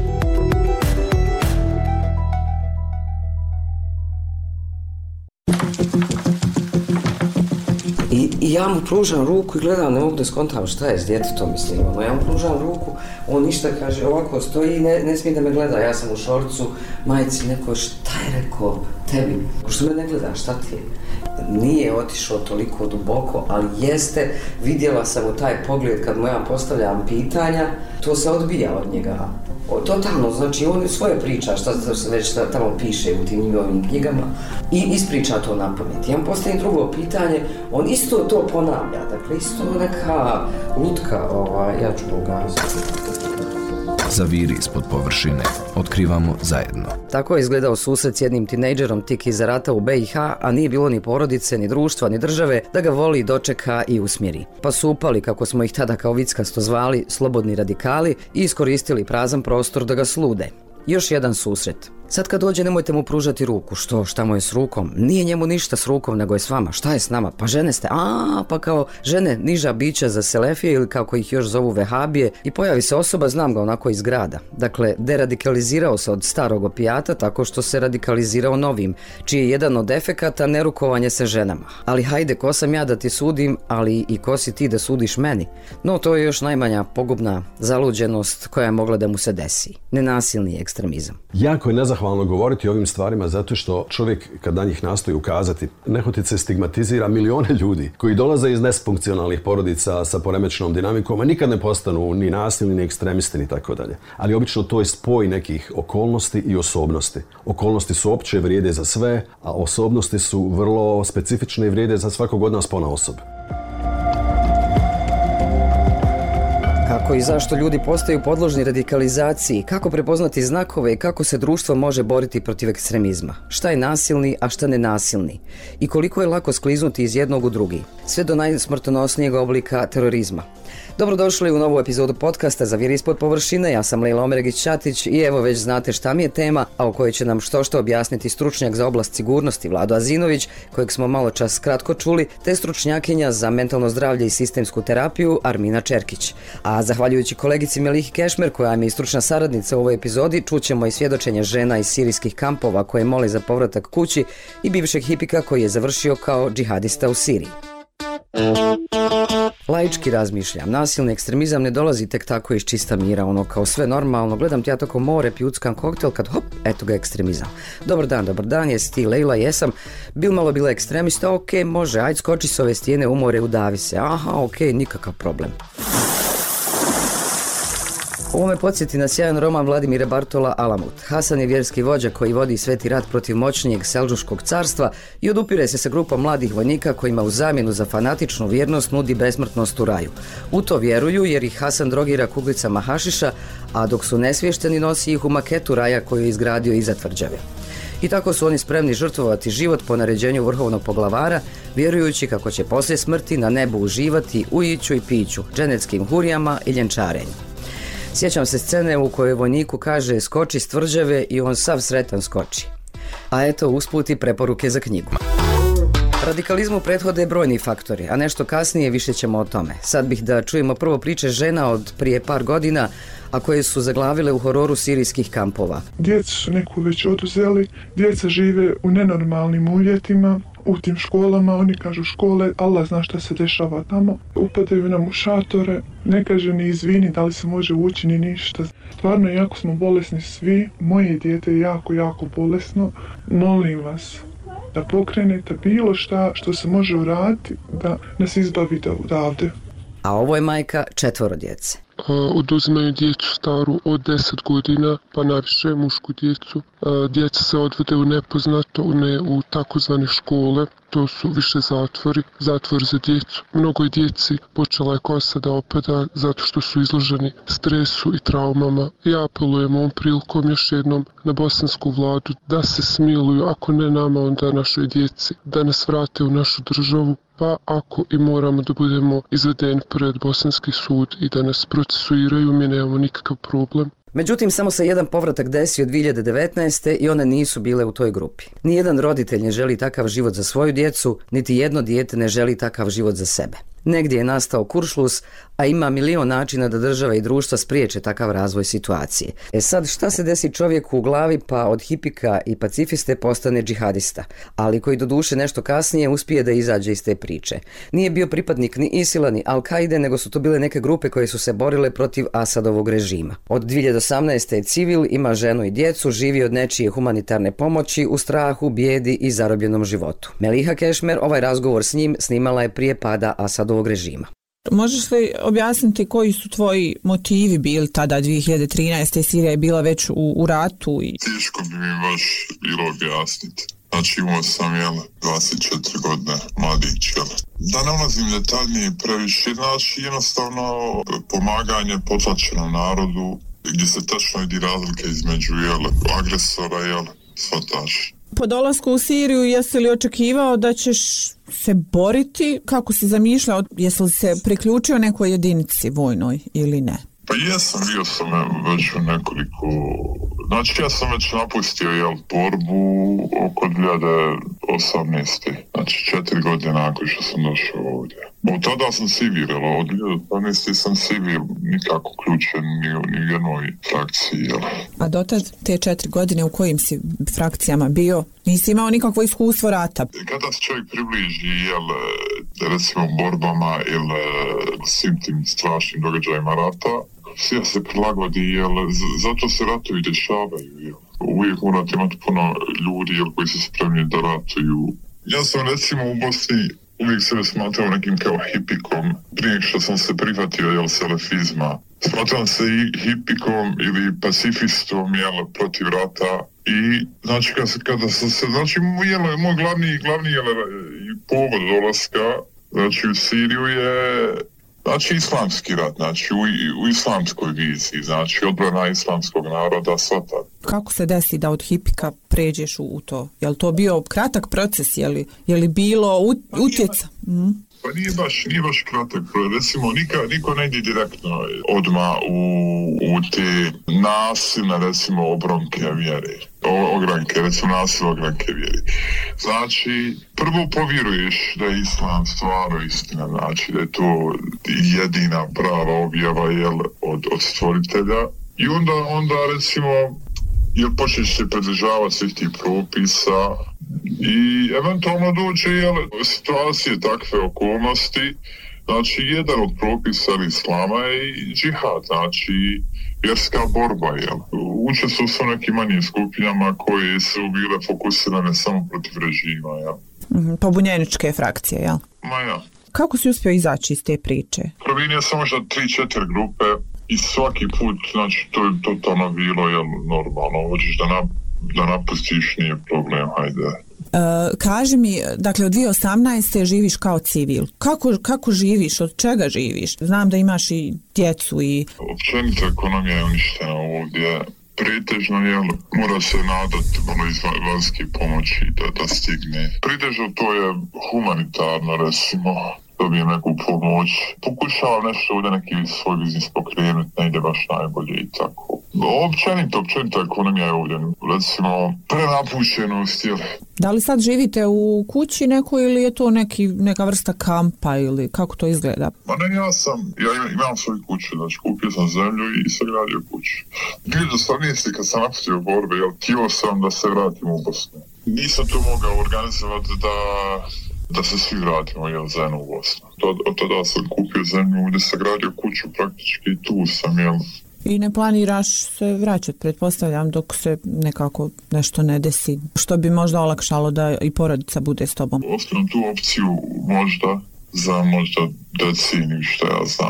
I ja mu pružam ruku i gledam, ne mogu da skontam šta je s djetetom, mislim. Ja mu pružam ruku, on ništa kaže, ovako stoji i ne smije da me gleda. Ja sam u šorcu, majici, neko šta je rekao tebi? Što me ne gleda, šta ti je? Nije otišao toliko duboko, ali jeste, vidjela sam u taj pogled kad mu ja postavljam pitanja, to se odbija od njega. Totalno, znači on svoje priča, šta se već tamo piše u tim njegovim knjigama i ispriča to na pamet. Ja mu postavim drugo pitanje, on isto to ponavlja, dakle isto neka lutka, ja ću pogazati. Zaviri ispod površine. Otkrivamo zajedno. Tako je izgledao susret s jednim tinejdžerom tik iza rata u BiH, a nije bilo ni porodice, ni društva, ni države da ga voli, dočeka i usmjeri. Pa su upali, kako smo ih tada kao vickasto zvali, slobodni radikali i iskoristili prazan prostor da ga slude. Još jedan susret. Sad kad dođe nemojte mu pružati ruku. Šta mu je s rukom? Nije njemu ništa s rukom, nego je s vama. Šta je s nama? Pa žene ste. Pa kao žene niža bića za selefije ili kako ih još zovu vehabije i pojavi se osoba, znam ga onako iz grada. Dakle, deradikalizirao se od starog opijata tako što se radikalizirao novim, čiji je jedan od efekata nerukovanje se ženama. Ali hajde, ko sam ja da ti sudim, ali i ko si ti da sudiš meni? No, to je još najmanja pogubna zaluđenost koja je mogla da mu se desi. Nenasilni ekstremizam. Jako je nezahvalno govoriti o ovim stvarima zato što čovjek kad na njih nastoji ukazati nehotice stigmatizira milione ljudi koji dolaze iz nesfunkcionalnih porodica sa poremećenom dinamikom, a nikad ne postanu ni nasilni, ni ekstremisti, ni tako dalje. Ali obično to je spoj nekih okolnosti i osobnosti. Okolnosti su opće, vrijede za sve, a osobnosti su vrlo specifične i vrijede za svakog od nas ponaosob. Kako i zašto ljudi postaju podložni radikalizaciji, kako prepoznati znakove i kako se društvo može boriti protiv ekstremizma. Šta je nasilni, a šta nenasilni? I koliko je lako skliznuti iz jednog u drugi, sve do najsmrtonosnijeg oblika terorizma. Dobrodošli u novu epizodu podcasta Zaviri ispod površine. Ja sam Lejla Omeregić-Ćatić i evo već znate šta mi je tema, a o kojoj će nam što objasniti stručnjak za oblast sigurnosti Vlado Azinović, kojeg smo malo čas kratko čuli, te stručnjakinja za mentalno zdravlje i sistemsku terapiju Armina Čerkić. A zahvaljujući kolegici Melihi Kešmer, koja mi je stručna saradnica u ovoj epizodi, čućemo i svjedočenje žena iz sirijskih kampova koje mole za povratak kući i bivšeg hipika koji je završio kao džihadista u Siriji. Laički razmišljam, nasilni ekstremizam ne dolazi tek tako iz čista mira, ono kao sve normalno, gledam ti ja tako more, pijuckam koktel, kad hop, eto ga ekstremizam. Dobar dan, jesi ti Lejla, jesam, malo bila ekstremista, ok, može, ajde skoči s ove stijene u more, udavi se, ok, nikakav problem. Ovo me podsjeti na sjajan roman Vladimira Bartola Alamut. Hasan je vjerski vođa koji vodi sveti rat protiv moćnijeg Selđuškog carstva i odupire se sa grupom mladih vojnika kojima u zamjenu za fanatičnu vjernost nudi besmrtnost u raju. U to vjeruju jer ih Hasan drogira kuglicama hašiša, a dok su nesvješteni nosi ih u maketu raja koju je izgradio iza tvrđave. I tako su oni spremni žrtvovati život po naređenju vrhovnog poglavara, vjerujući kako će poslije smrti na nebu uživati u iću i piću, dženeckim hurijama i ljenčarenju. Sjećam se scene u kojoj vojniku kaže skoči s tvrđave i on sav sretan skoči. A eto usput i preporuke za knjigu. Radikalizmu prethode brojni faktori, a nešto kasnije više ćemo o tome. Sad bih da čujemo prvo priče žena od prije par godina, a koje su zaglavile u hororu sirijskih kampova. Djecu su neku već oduzeli, djeca žive u nenormalnim uvjetima, u tim školama, oni kažu škole, Allah zna šta se dešava tamo. Upadaju nam u šatore, ne kaže ni izvini da li se može ući ni ništa. Stvarno, jako smo bolesni svi, moje dijete je jako bolesno, molim vas da pokrenete bilo šta što se može uraditi da nas izbavite odavde. A ovo je majka 4 djece. oduzimaju djecu staru od 10 godina, pa najviše mušku djecu. Djeca se odvode u nepoznato, ne u takozvane škole. To su više zatvor za djecu. Mnogo je djeci počela je kosa da opada zato što su izloženi stresu i traumama. Ja apelujem ovom prilikom još jednom na bosansku vladu da se smiluju, ako ne nama, onda našoj djeci, da nas vrate u našu državu, pa ako i moramo da budemo izvedeni pred bosanski sud i da nas procesuiraju, mi nemamo nikakav problem. Međutim, samo se jedan povratak desio 2019. i one nisu bile u toj grupi. Nijedan roditelj ne želi takav život za svoju djecu, niti jedno dijete ne želi takav život za sebe. Negdje je nastao kuršlus, a ima milion načina da država i društva spriječe takav razvoj situacije. Sad, šta se desi čovjeku u glavi pa od hipika i pacifiste postane džihadista, ali koji doduše nešto kasnije uspije da izađe iz te priče. Nije bio pripadnik ni Isila ni Al-Kaide, nego su to bile neke grupe koje su se borile protiv Asadovog režima. Od 2018. je civil, ima ženu i djecu, živi od nečije humanitarne pomoći u strahu, bijedi i zarobljenom životu. Meliha Kešmer ovaj razgovor s njim snimala je prije pada Asadovog režima. Možeš li objasniti koji su tvoji motivi bili tada 2013. Sirija je bila već u ratu? Teško bi mi baš bilo objasniti. Znači imao sam 24 godine mladić. Da ne ulazim detaljnije previše, znači jednostavno pomaganje potlačenom narodu gdje se tačno vidi razlike između agresora i svataša. Po dolasku u Siriju jesi li očekivao da ćeš se boriti? Kako si zamišljao? Jesi li se priključio nekoj jedinici vojnoj ili ne? Pa jesam, bio sam već u nekoliko... Znači ja sam već napustio borbu oko 2018. Znači 4 godine nakon što sam došao ovdje. Od tada sam civil, od 2018. sam civil, nikako uključen ni u jednoj frakciji. A dotad te 4 godine u kojim si frakcijama bio? Nisi imao nikakvo iskustvo rata? Kada se čovjek približi, recimo borbama ili svim tim strašnim događajima rata, sve se prilagodi, zato se ratovi dešavaju. Uvijek morate imati puno ljudi koji su spremni da ratuju. Ja sam recimo u Bosni uvijek sebe smatrao nekim kao hipikom. Prije što sam se prihvatio salafizma, smatram se i hipikom ili pacifistom protiv rata. I znači kada sam se, znači moj glavni povod dolaska, znači u Siriju je znači islamski rat, znači u islamskoj viziji, znači odbrana islamskog naroda, svata. Kako se desi da od hipika pređeš u to? Je li to bio kratak proces? Je li bilo utjeca? Pa nije baš kratak. Recimo, niko ne ide direktno odmah u te nasilne, recimo, ogranke vjere. Znači, prvo povjeruješ da je islam stvarno istina, znači da je to jedina prava objava od stvoritelja. I onda recimo, počneš se pridržavati svih tih propisa i eventualno dođe situacije, takve okolnosti. Znači, jedan od propisa islama je i džihad, znači vjerska borba. Učestvovao su nekim manjim skupinama koje su bile fokusirane samo protiv režima. Pobunjeničke frakcije, jel? Ma ja. Kako si uspio izaći iz te priče? Provinio sam možda 3-4 grupe i svaki put, znači to je totalno bilo normalno. Hoćeš da napustiš, nije problem, hajde. Kaži mi, dakle od 2018. živiš kao civil. Kako živiš? Od čega živiš? Znam da imaš i djecu i... Općenito ekonomija je uništena ovdje. Pretežno mora se nadati malo iz vanjske pomoći da stigne. Pretežno to je humanitarno, recimo, dobijem neku pomoć. Pokušavam nešto ovdje neki svoj biznis pokrenuti, ne ide baš najbolje i tako. Općenito ekonomija je ovdje, recimo, prenapušenost. Da li sad živite u kući nekoj ili je to neka vrsta kampa ili kako to izgleda? Ma ne, ja imam svoju kuću, znači kupio sam zemlju i sagradio kuću. 2018. kad sam napustio borbe, htio sam da se vratim u Bosnu. Nisam to mogao organizovati da se svi vratimo zajedno u Bosnu. Od tada sam kupio zemlju gdje sagradio kuću praktički i tu sam, I ne planiraš se vraćati, pretpostavljam, dok se nekako nešto ne desi, što bi možda olakšalo da i porodica bude s tobom? Ostavim tu opciju možda za deceniju, što ja znam.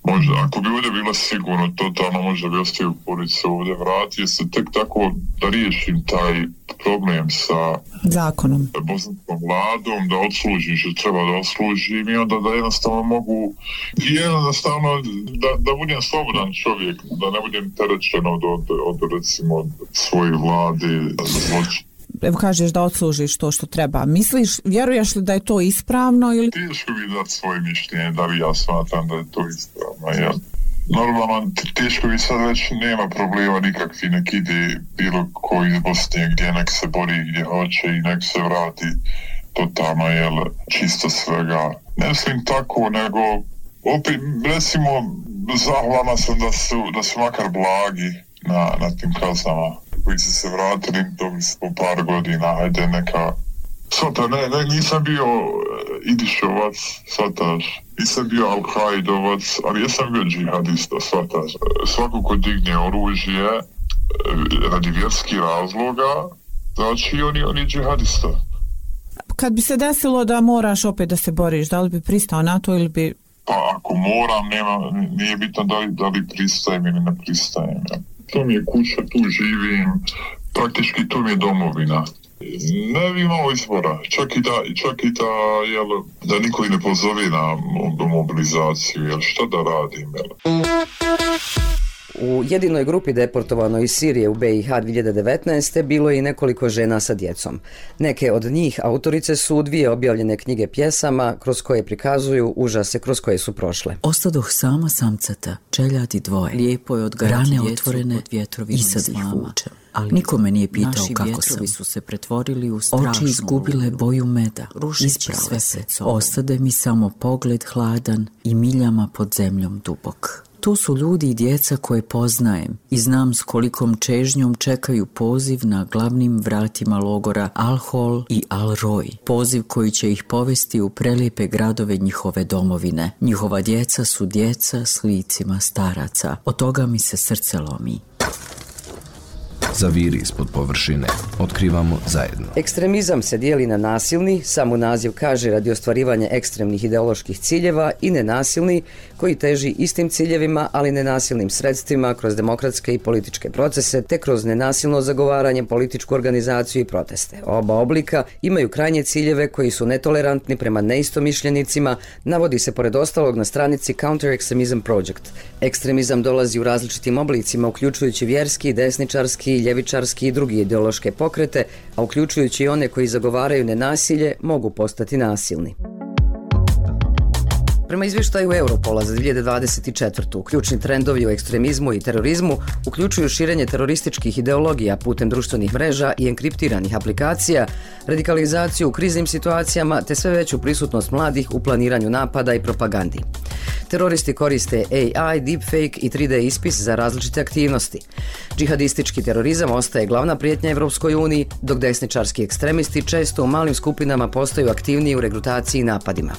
Možda, ako bi ovdje bilo sigurno, totalno možda bi ostavio porodicu ovdje, vratio se tek tako da riješim taj problem sa zakonom, bosanskom vladom, da odslužim što treba da odslužim i onda da jednostavno mogu i jednostavno da budem slobodan čovjek, da ne budem terečen od recimo svoje vlade za zločin. Evo kažeš da odslužiš to što treba. Misliš, vjeruješ li da je to ispravno ili... Teško bi dati svoje mišljenje, da li ja smatram da je to ispravno, ja. Normalno, teško bi sad reći, nema problema nikakvi, nek ide bilo koji iz Bosne gdje nek se bori gdje hoće i nek se vrati totalno, jel, čisto svega. Ne mislim tako, nego opet, recimo, zahvalna sam da su makar blagi na tim kaznama koji su se vratili, dobili su po par godina, hajde neka... Svata, nisam bio Idišovac, svataš, nisam bio Al-Kaidovac, ali jesam bio džihadista, svataš. Svako ko digne oružje radi vjerskih razloga, znači on je džihadista. Kad bi se desilo da moraš opet da se boriš, da li bi pristao na to ili bi... Pa ako moram, nije bitno da li pristajem ili ne pristajem. Ja. To mi je kuća, tu živim, praktički to mi je domovina. Ne bi imao izbora, čak i da niko i ne pozove na mobilizaciju, jel šta da radim, jel? U jedinoj grupi deportovanoj iz Sirije u BiH 2019. bilo je i nekoliko žena sa djecom. Neke od njih autorice su 2 objavljene knjige pjesama kroz koje prikazuju užase kroz koje su prošle. Ostadoh sama samcata, čeljati dvoje, lijepo je odgajati rane otvorene i sad ih vučem. Ali nikome nije pitao kako sam. Su se pretvorili u strašnu oči izgubile boju meda, isprale se. Ostade mi samo pogled hladan i miljama pod zemljom dubok. Tu su ljudi i djeca koje poznajem i znam s kolikom čežnjom čekaju poziv na glavnim vratima logora Al-Hol i Al-Roj. Poziv koji će ih povesti u prelijepe gradove njihove domovine. Njihova djeca su djeca s licima staraca. Od toga mi se srce lomi. Zaviri ispod površine. Otkrivamo zajedno. Ekstremizam se dijeli na nasilni, samo naziv kaže radi ostvarivanja ekstremnih ideoloških ciljeva, i nenasilni koji teži istim ciljevima, ali nenasilnim sredstvima kroz demokratske i političke procese, te kroz nenasilno zagovaranje, političku organizaciju i proteste. Oba oblika imaju krajnje ciljeve koji su netolerantni prema neistomišljenicima, navodi se pored ostalog na stranici Counter Extremism Project. Ekstremizam dolazi u različitim oblicima, uključujući vjerski, desničarski, ljevičarski i drugi ideološke pokrete, a uključujući i one koji zagovaraju nenasilje, mogu postati nasilni. Prema izvještaju Europola za 2024. ključni trendovi u ekstremizmu i terorizmu uključuju širenje terorističkih ideologija putem društvenih mreža i enkriptiranih aplikacija, radikalizaciju u kriznim situacijama te sve veću prisutnost mladih u planiranju napada i propagandi. Teroristi koriste AI, deepfake i 3D ispis za različite aktivnosti. Džihadistički terorizam ostaje glavna prijetnja Evropskoj uniji, dok desničarski ekstremisti često u malim skupinama postaju aktivniji u regrutaciji i napadima.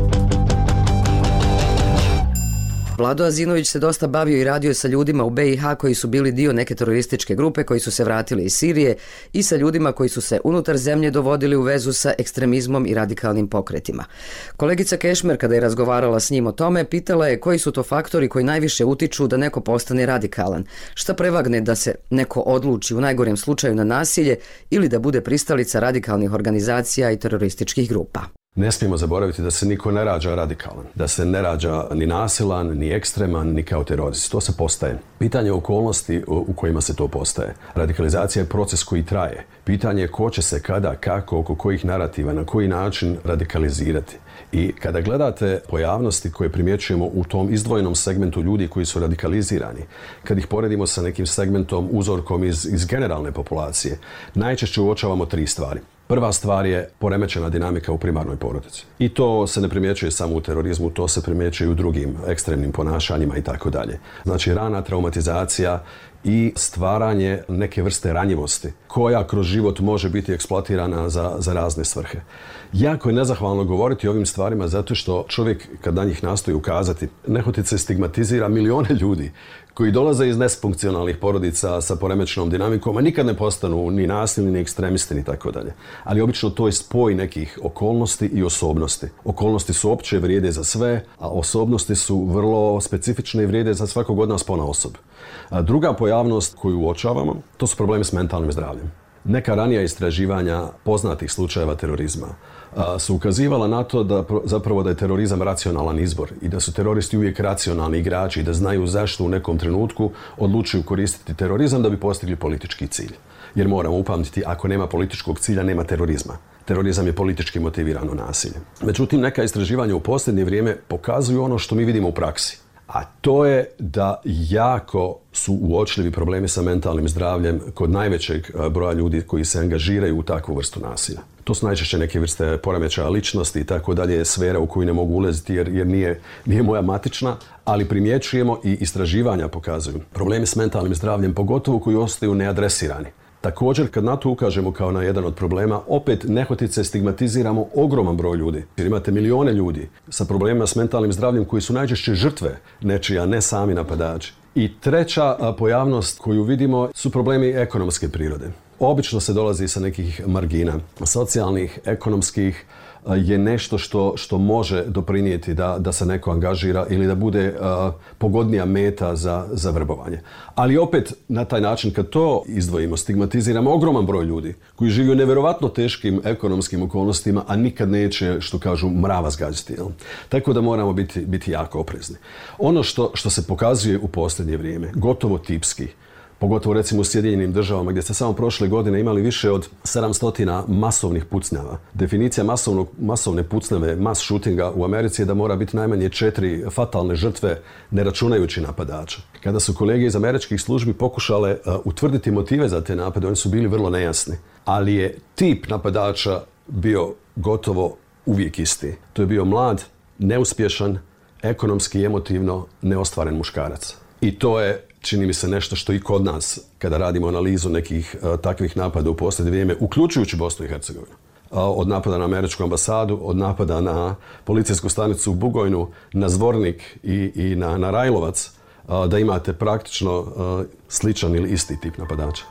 Vlado Azinović se dosta bavio i radio sa ljudima u BiH koji su bili dio neke terorističke grupe koji su se vratili iz Sirije i sa ljudima koji su se unutar zemlje dovodili u vezu sa ekstremizmom i radikalnim pokretima. Kolegica Kešmer, kada je razgovarala s njim o tome, pitala je koji su to faktori koji najviše utiču da neko postane radikalan. Šta prevagne da se neko odluči u najgorem slučaju na nasilje ili da bude pristalica radikalnih organizacija i terorističkih grupa. Ne smijemo zaboraviti da se niko ne rađa radikalan, da se ne rađa ni nasilan, ni ekstreman, ni kao terorist. To se postaje. Pitanje okolnosti u kojima se to postaje. Radikalizacija je proces koji traje. Pitanje je ko će se kada, kako, oko kojih narativa, na koji način radikalizirati. I kada gledate pojavnosti koje primjećujemo u tom izdvojenom segmentu ljudi koji su radikalizirani, kad ih poredimo sa nekim segmentom, uzorkom iz generalne populacije, najčešće uočavamo 3 stvari. Prva stvar je poremećena dinamika u primarnoj porodici. I to se ne primjećuje samo u terorizmu, to se primjećuje i u drugim ekstremnim ponašanjima i tako dalje. Znači rana traumatizacija i stvaranje neke vrste ranjivosti koja kroz život može biti eksploatirana za razne svrhe. Jako je nezahvalno govoriti o ovim stvarima zato što čovjek kad na njih nastoji ukazati, nehotice stigmatizira milione ljudi koji dolaze iz nesfunkcionalnih porodica sa poremećenom dinamikom, a nikad ne postanu ni nasilni, ni ekstremisti, ni tako dalje. Ali obično to je spoj nekih okolnosti i osobnosti. Okolnosti su opće, vrijede za sve, a osobnosti su vrlo specifične i vrijede za svakog od nas ponaosob. Druga pojavnost koju uočavamo, to su problemi s mentalnim zdravljem. Neka ranija istraživanja poznatih slučajeva terorizma su ukazivala na to da zapravo da je terorizam racionalan izbor i da su teroristi uvijek racionalni igrači i da znaju zašto u nekom trenutku odlučuju koristiti terorizam da bi postigli politički cilj. Jer moramo upamtiti, ako nema političkog cilja, nema terorizma. Terorizam je politički motivirano nasilje. Međutim, neka istraživanja u posljednje vrijeme pokazuju ono što mi vidimo u praksi. A to je da jako su uočljivi problemi sa mentalnim zdravljem kod najvećeg broja ljudi koji se angažiraju u takvu vrstu nasilja. To su najčešće neke vrste poremećaja ličnosti i tako dalje, sfera u koju ne mogu ulaziti jer nije moja matična, ali primjećujemo i istraživanja pokazuju problemi s mentalnim zdravljem, pogotovo koji ostaju neadresirani. Također, kad na to ukažemo kao na jedan od problema, opet nehotice stigmatiziramo ogroman broj ljudi. Jer imate milijone ljudi sa problemima s mentalnim zdravljem koji su najčešće žrtve nečija, ne sami napadači. I treća pojavnost koju vidimo su problemi ekonomske prirode. Obično se dolazi sa nekih margina, socijalnih, ekonomskih, je nešto što može doprinijeti da se neko angažira ili da bude pogodnija meta za vrbovanje. Ali opet na taj način kad to izdvojimo, stigmatiziramo ogroman broj ljudi koji žive u nevjerovatno teškim ekonomskim okolnostima, a nikad neće, što kažu, mrava zgađati. Tako da moramo biti jako oprezni. Ono što se pokazuje u posljednje vrijeme, gotovo tipski, pogotovo recimo u Sjedinjenim državama gdje ste samo prošle godine imali više od 700 masovnih pucnjava. Definicija masovne pucnjave, mass shootinga u Americi je da mora biti najmanje 4 fatalne žrtve ne računajući napadača. Kada su kolege iz američkih službi pokušale utvrditi motive za te napade, oni su bili vrlo nejasni. Ali je tip napadača bio gotovo uvijek isti. To je bio mlad, neuspješan, ekonomski i emotivno neostvaren muškarac. I to je, čini mi se, nešto što i kod nas, kada radimo analizu nekih takvih napada u posljednje vrijeme, uključujući Bosnu i Hercegovinu, od napada na američku ambasadu, od napada na policijsku stanicu u Bugojnu, na Zvornik i na Rajlovac, da imate praktično sličan ili isti tip napadača.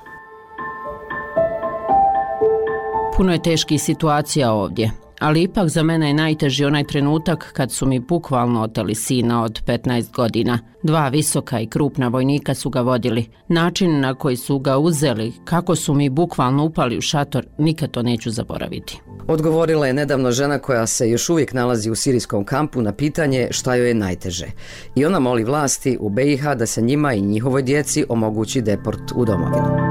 Puno je teških situacija ovdje. Ali ipak za mene je najteži onaj trenutak kad su mi bukvalno oteli sina od 15 godina. 2 visoka i krupna vojnika su ga vodili. Način na koji su ga uzeli, kako su mi bukvalno upali u šator, nikad to neću zaboraviti. Odgovorila je nedavno žena koja se još uvijek nalazi u sirijskom kampu na pitanje šta joj je najteže. I ona moli vlasti u BiH da se njima i njihovoj djeci omogući deport u domovinu.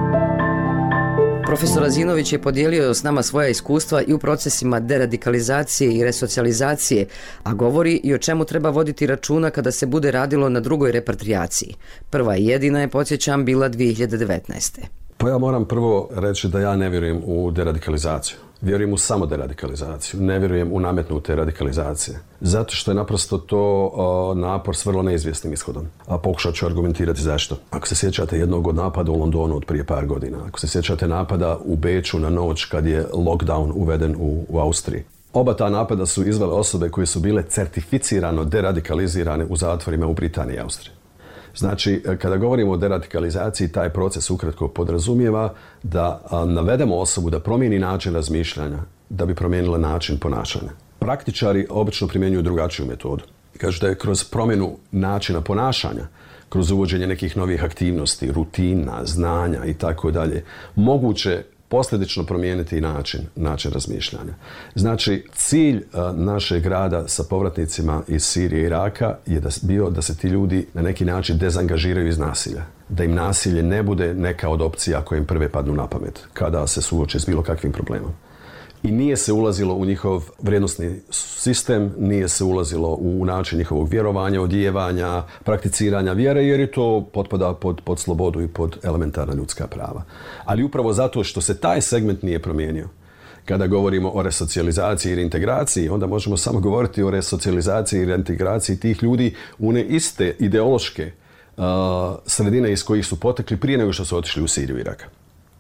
Profesor Azinović je podijelio s nama svoja iskustva i u procesima deradikalizacije i resocijalizacije, a govori i o čemu treba voditi računa kada se bude radilo na drugoj repatriaciji. Prva i jedina je, podsjećam, bila 2019. Pa ja moram prvo reći da ja ne vjerujem u deradikalizaciju. Vjerujem u samo deradikalizaciju. Ne vjerujem u nametnute radikalizacije. Zato što je naprosto to napor s vrlo neizvjesnim ishodom. A pokušat ću argumentirati zašto. Ako se sjećate jednog od napada u Londonu od prije par godina, ako se sjećate napada u Beču na noć kad je lockdown uveden u Austriji. Oba ta napada su izvele osobe koje su bile certificirano deradikalizirane u zatvorima u Britaniji i Austriji. Znači, kada govorimo o deradikalizaciji, taj proces ukratko podrazumijeva da navedemo osobu da promijeni način razmišljanja da bi promijenila način ponašanja. Praktičari obično primjenjuju drugačiju metodu. Kažu da je kroz promjenu načina ponašanja, kroz uvođenje nekih novih aktivnosti, rutina, znanja i tako dalje, moguće posljedično promijeniti način razmišljanja. Znači, cilj našeg rada sa povratnicima iz Sirije i Iraka je bio da se ti ljudi na neki način dezangažiraju iz nasilja. Da im nasilje ne bude neka od opcija koje im prve padnu na pamet kada se suoče s bilo kakvim problemom. I nije se ulazilo u njihov vrijednosni sistem, nije se ulazilo u način njihovog vjerovanja, odijevanja, prakticiranja vjere, jer je to potpada pod slobodu i pod elementarna ljudska prava. Ali upravo zato što se taj segment nije promijenio, kada govorimo o resocijalizaciji i reintegraciji, onda možemo samo govoriti o resocijalizaciji i reintegraciji tih ljudi u one iste ideološke sredine iz kojih su potekli prije nego što su otišli u Siriju i Irak.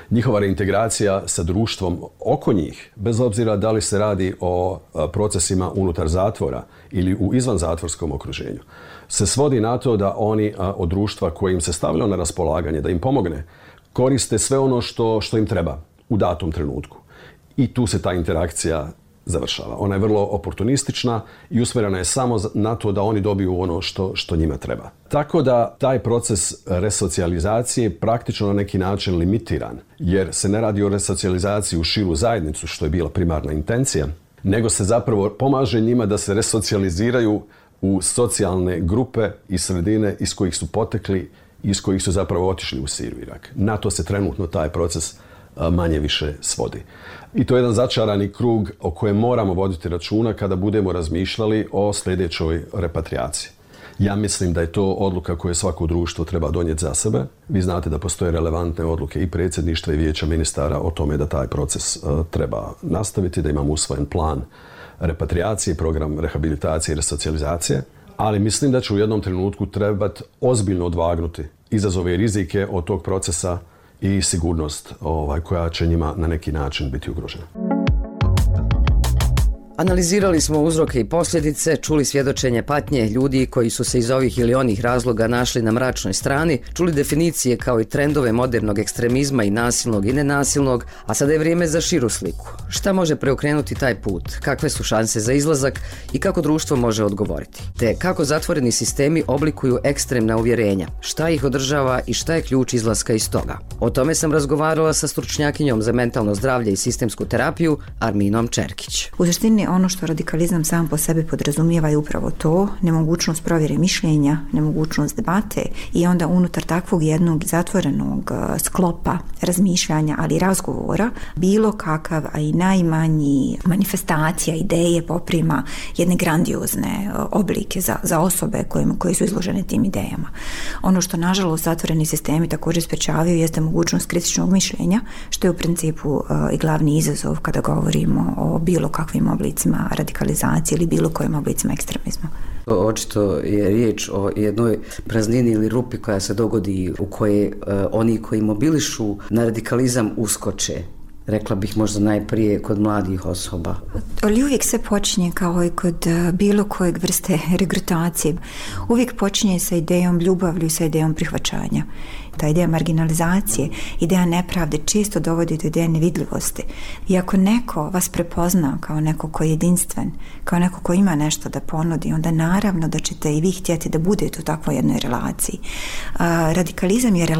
njihova reintegracija sa društvom oko njih, bez obzira da li se radi o procesima unutar zatvora ili u izvanzatvorskom okruženju, se svodi na to da oni od društva koje im se stavljalo na raspolaganje, da im pomogne, koriste sve ono što im treba u datom trenutku. I tu se ta interakcija završava. Ona je vrlo oportunistična i usmjerena je samo na to da oni dobiju ono što njima treba. Tako da taj proces resocijalizacije praktično na neki način limitiran, jer se ne radi o resocijalizaciji u širu zajednicu, što je bila primarna intencija, nego se zapravo pomaže njima da se resocijaliziraju u socijalne grupe i sredine iz kojih su potekli i iz kojih su zapravo otišli u Siriju i Irak. Na to se trenutno taj proces manje više svodi. I to je jedan začarani krug o kojem moramo voditi računa kada budemo razmišljali o sljedećoj repatriaciji. Ja mislim da je to odluka koju svako društvo treba donijeti za sebe. Vi znate da postoje relevantne odluke i predsjedništva i vijeća ministara o tome da taj proces treba nastaviti, da imamo usvojen plan repatriacije, program rehabilitacije i resocijalizacije, ali mislim da će u jednom trenutku trebati ozbiljno odvagnuti izazove i rizike od tog procesa i sigurnost koja će njima na neki način biti ugrožena. Analizirali smo uzroke i posljedice, čuli svjedočenje patnje ljudi koji su se iz ovih ili onih razloga našli na mračnoj strani, čuli definicije kao i trendove modernog ekstremizma i nasilnog i nenasilnog, a sada je vrijeme za širu sliku. Šta može preokrenuti taj put? Kakve su šanse za izlazak i kako društvo može odgovoriti? Te kako zatvoreni sistemi oblikuju ekstremna uvjerenja? Šta ih održava i šta je ključ izlaska iz toga? O tome sam razgovarala sa stručnjakinjom za mentalno zdravlje i sistemsku terapiju Arminom Čerkić. U suštini ono što radikalizam sam po sebi podrazumijeva je upravo to, nemogućnost provjere mišljenja, nemogućnost debate i onda unutar takvog jednog zatvorenog sklopa razmišljanja, ali i razgovora, bilo kakav, a i najmanji manifestacija ideje poprima jedne grandiozne oblike za osobe koje su izložene tim idejama. Ono što nažalost zatvoreni sistemi također sprečavaju jeste mogućnost kritičnog mišljenja, što je u principu i glavni izazov kada govorimo o bilo kakvim oblicima radikalizacije ili bilo kojim oblicima ekstremizma. Očito je riječ o jednoj praznini ili rupi koja se dogodi u kojoj oni koji mobilišu na radikalizam uskoče. Rekla bih možda najprije kod mladih osoba. Ali uvijek se počinje kao i kod bilo kojeg vrste regrutacije. Uvijek počinje sa idejom ljubavlju, sa idejom prihvaćanja. Ta ideja marginalizacije, ideja nepravde često dovodi do ideje nevidljivosti. I ako neko vas prepozna kao neko ko je jedinstven, kao neko ko ima nešto da ponudi, onda naravno da ćete i vi htjeti da budete u takvoj jednoj relaciji. Radikalizam je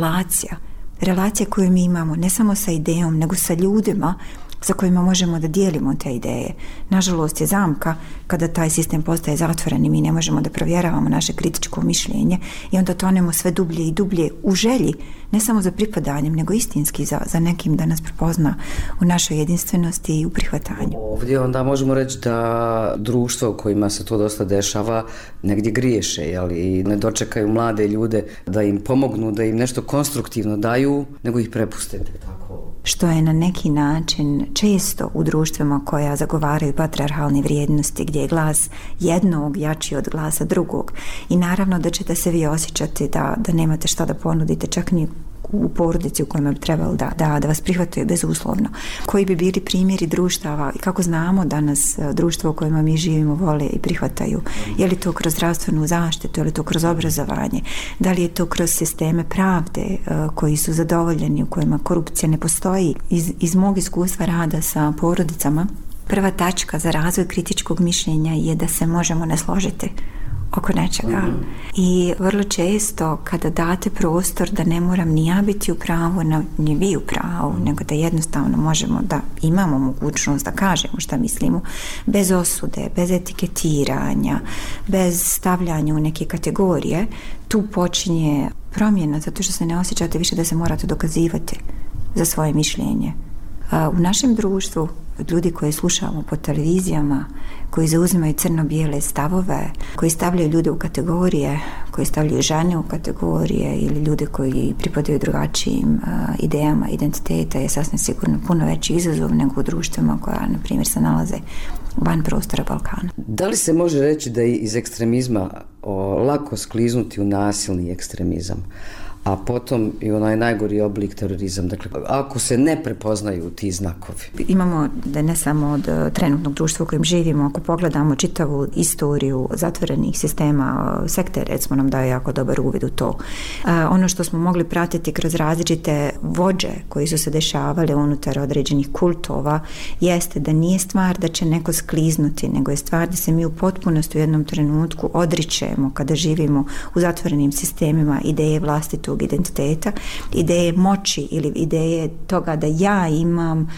relacija koju mi imamo ne samo sa idejom, nego sa ljudima sa kojima možemo da dijelimo te ideje. Nažalost je zamka kada taj sistem postaje zatvoren i mi ne možemo da provjeravamo naše kritičko mišljenje i onda tonemo sve dublje i dublje u želji, ne samo za pripadanjem, nego istinski za nekim da nas prepozna u našoj jedinstvenosti i u prihvatanju. Ovdje onda možemo reći da društva u kojima se to dosta dešava negdje griješe, i ne dočekaju mlade ljude da im pomognu, da im nešto konstruktivno daju, nego ih prepuste tako. Što je na neki način često u društvima koja zagovaraju patrijarhalne vrijednosti, gdje je glas jednog jači od glasa drugog. I naravno da ćete se vi osjećati da nemate šta da ponudite, čak ni u porodici u kojima bi trebalo da vas prihvataju bezuslovno. Koji bi bili primjeri društava i kako znamo da nas društvo u kojima mi živimo vole i prihvataju? Je li to kroz zdravstvenu zaštitu, je li to kroz obrazovanje? Da li je to kroz sisteme pravde koji su zadovoljeni, u kojima korupcija ne postoji? Iz mog iskustva rada sa porodicama, prva tačka za razvoj kritičkog mišljenja je da se možemo ne složiti oko nečega. I vrlo često kada date prostor da ne moram ni ja biti u pravu, ni vi u pravu, nego da jednostavno možemo da imamo mogućnost da kažemo šta mislimo, bez osude, bez etiketiranja, bez stavljanja u neke kategorije, tu počinje promjena, zato što se ne osjećate više da se morate dokazivati za svoje mišljenje. U našem društvu, od ljudi koji slušamo po televizijama, koji zauzimaju crno-bijele stavove, koji stavljaju ljude u kategorije, koji stavljaju žene u kategorije ili ljude koji pripadaju drugačijim idejama identiteta, je sasvim sigurno puno veći izazov nego u društvima koja, na primjer, se nalaze van prostora Balkana. Da li se može reći da je iz ekstremizma lako skliznuti u nasilni ekstremizam? a potom i onaj najgori oblik terorizam. Dakle, ako se ne prepoznaju ti znakovi. Imamo da ne samo od trenutnog društva u kojem živimo, ako pogledamo čitavu istoriju zatvorenih sistema, sekte recimo nam daje jako dobar uvid u to. Ono što smo mogli pratiti kroz različite vođe koji su se dešavali unutar određenih kultova jeste da nije stvar da će neko skliznuti, nego je stvar da se mi u potpunosti u jednom trenutku odričemo kada živimo u zatvorenim sistemima ideje vlastitog identiteta, ideje moći ili ideje toga da ja imam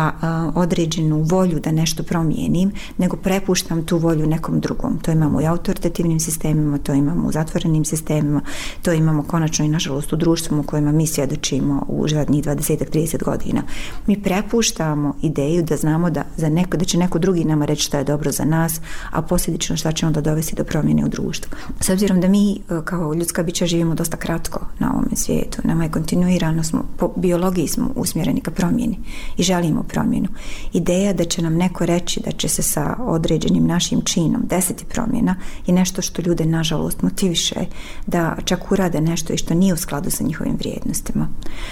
određenu volju da nešto promijenim, nego prepuštam tu volju nekom drugom. To imamo i autoritativnim sistemima, to imamo u zatvorenim sistemima, to imamo konačno i nažalost u društvu u kojima mi svjedočimo u zadnjih 20-30 godina. Mi prepuštamo ideju da znamo da će neko drugi nama reći šta je dobro za nas, a posljedično šta će onda dovesti do promjene u društvu. S obzirom da mi kao ljudska bića živimo dosta kratko na ovome svijetu, nama je kontinuirano, po biologiji smo usmjereni ka promjeni i želimo promjenu. Ideja da će nam neko reći da će se sa određenim našim činom desiti promjena je nešto što ljude nažalost motiviše da čak urade nešto i što nije u skladu sa njihovim vrijednostima.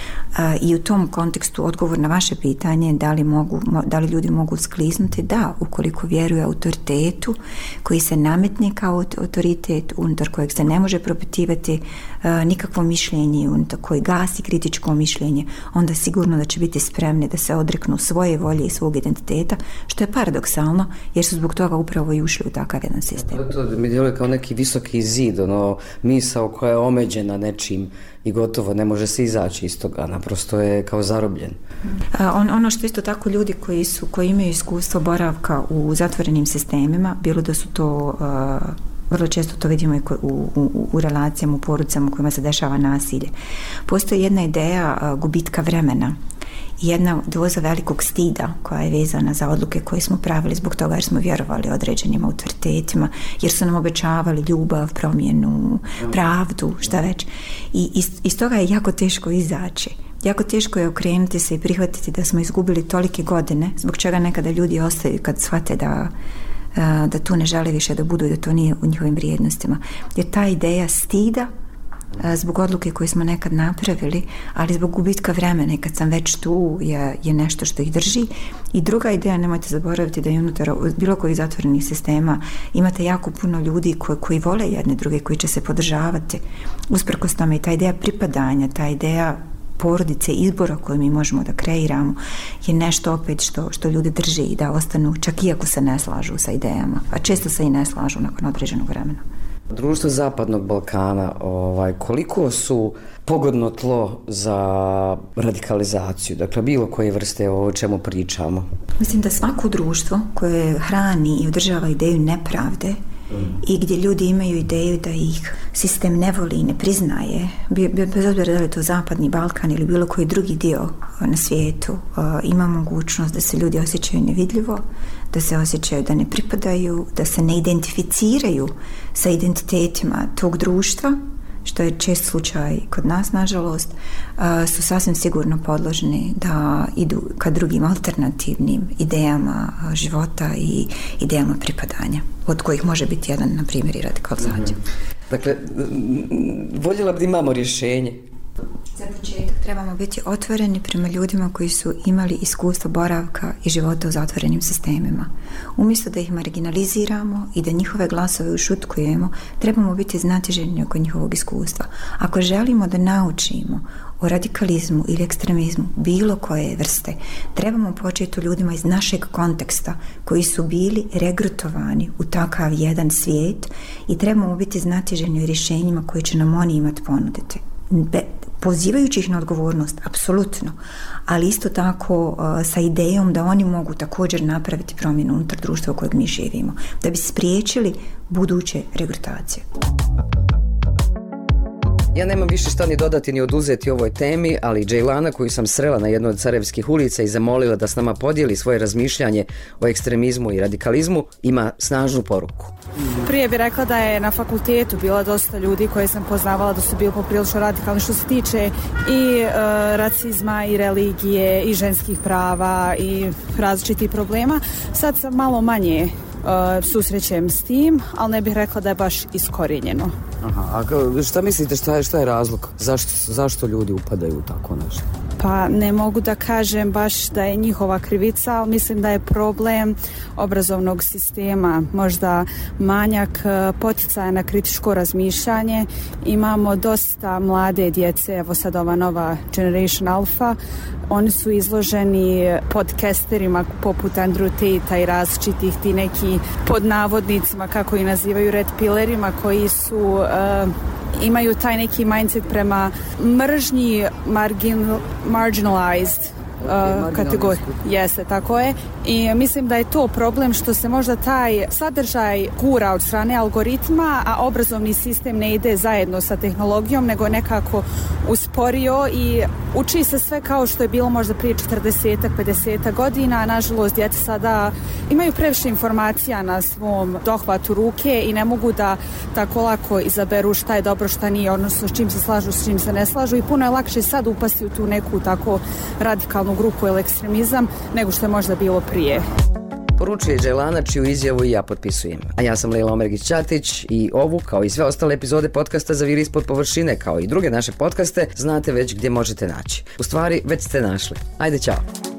I u tom kontekstu odgovor na vaše pitanje da li ljudi mogu skliznuti, da, ukoliko vjeruje autoritetu koji se nametne kao autoritet unutar kojeg se ne može propitivati nikakvo mišljenje, unutar koji gasi kritičko mišljenje, onda sigurno da će biti spremni da se odreknu svoje volje i svog identiteta, što je paradoksalno jer su zbog toga upravo i ušli u takav jedan sistem. To mi djeluje kao neki visoki zid, misao koja je omeđena nečim i gotovo ne može se izaći iz toga, naprosto je kao zarobljen. Ono što isto tako ljudi koji imaju iskustvo boravka u zatvorenim sistemima, bilo da su to vrlo često to vidimo i u relacijama, u porodicama u kojima se dešava nasilje. Postoji jedna ideja gubitka vremena i jedna doza velikog stida koja je vezana za odluke koje smo pravili zbog toga jer smo vjerovali određenim autoritetima, jer su nam obećavali ljubav, promjenu, pravdu, šta već. I iz toga je jako teško izaći. Jako teško je okrenuti se i prihvatiti da smo izgubili tolike godine, zbog čega nekada ljudi ostaju kad shvate da tu ne žele više da budu i da to nije u njihovim vrijednostima. Jer ta ideja stida zbog odluke koje smo nekad napravili, ali zbog gubitka vremena i kad sam već tu je nešto što ih drži. I druga ideja, nemojte zaboraviti da je unutar bilo kojih zatvorenih sistema imate jako puno ljudi koji vole jedne druge, koji će se podržavati. Usprkos tome i ta ideja pripadanja, ta ideja porodice, izbora koje mi možemo da kreiramo je nešto opet što ljudi drži i da ostanu čak iako se ne slažu sa idejama, a često se i ne slažu nakon određenog vremena. Društvo Zapadnog Balkana, koliko su pogodno tlo za radikalizaciju, dakle bilo koje vrste o čemu pričamo? Mislim da svako društvo koje hrani i održava ideju nepravde i gdje ljudi imaju ideju da ih sistem ne voli i ne priznaje, bez obzira da li je to Zapadni Balkan ili bilo koji drugi dio na svijetu, ima mogućnost da se ljudi osjećaju nevidljivo, da se osjećaju da ne pripadaju, da se ne identificiraju sa identitetima tog društva, što je čest slučaj kod nas, nažalost, su sasvim sigurno podložni da idu ka drugim alternativnim idejama života i idejama pripadanja, od kojih može biti jedan, na primjer, i radikalizacija. Dakle, voljela bi da imamo rješenje. Za početak trebamo biti otvoreni prema ljudima koji su imali iskustvo boravka i života u zatvorenim sistemima. Umjesto da ih marginaliziramo i da njihove glasove ušutkujemo, trebamo biti znatiželjni oko njihovog iskustva. Ako želimo da naučimo o radikalizmu ili ekstremizmu bilo koje vrste, trebamo početi u ljudima iz našeg konteksta koji su bili regrutovani u takav jedan svijet i trebamo biti znatiželjni o rješenjima koje će nam oni imati ponuditi. Pozivajući ih na odgovornost, apsolutno, ali isto tako sa idejom da oni mogu također napraviti promjenu unutar društva u kojeg mi živimo, da bi spriječili buduće regrutacije. Ja nemam više šta ni dodati ni oduzeti ovoj temi, ali Džejlana, koju sam srela na jednoj od Sarajevskih ulica i zamolila da s nama podijeli svoje razmišljanje o ekstremizmu i radikalizmu, ima snažnu poruku. Prije bih rekla da je na fakultetu bilo dosta ljudi koje sam poznavala da su bili poprilično radikalni što se tiče i racizma i religije i ženskih prava i različitih problema. Sad sam malo manje susrećem s tim, ali ne bih rekla da je baš iskorijenjeno. Aha, a šta mislite, šta je razlog? Zašto ljudi upadaju u tako nešto? Pa ne mogu da kažem baš da je njihova krivica, ali mislim da je problem obrazovnog sistema, možda manjak poticaja na kritičko razmišljanje. Imamo dosta mlade djece, evo sad ova nova Generation Alpha, oni su izloženi podcasterima poput Andrew Tate i različitih ti neki pod navodnicima, kako i nazivaju, red pillerima, koji su imaju taj neki mindset prema mržnji marginalized kategorije. Jeste, tako je. I mislim da je to problem što se možda taj sadržaj gura od strane algoritma, a obrazovni sistem ne ide zajedno sa tehnologijom, nego nekako usporio i uči se sve kao što je bilo možda prije 40-ak, 50 godina, a nažalost djeca sada imaju previše informacija na svom dohvatu ruke i ne mogu da tako lako izaberu šta je dobro, šta nije, odnosno s čim se slažu, s čim se ne slažu, i puno je lakše sad upasti u tu neku tako radikalnu grupu ili ekstremizam nego što je možda bilo prije. Poručuje Đelana, čiju izjavu i ja potpisujem. A ja sam Lejla Omergić-Ćatić i ovu, kao i sve ostale epizode podcasta Zaviri ispod površine, kao i druge naše podcaste, znate već gdje možete naći. U stvari, već ste našli. Ajde, ćao!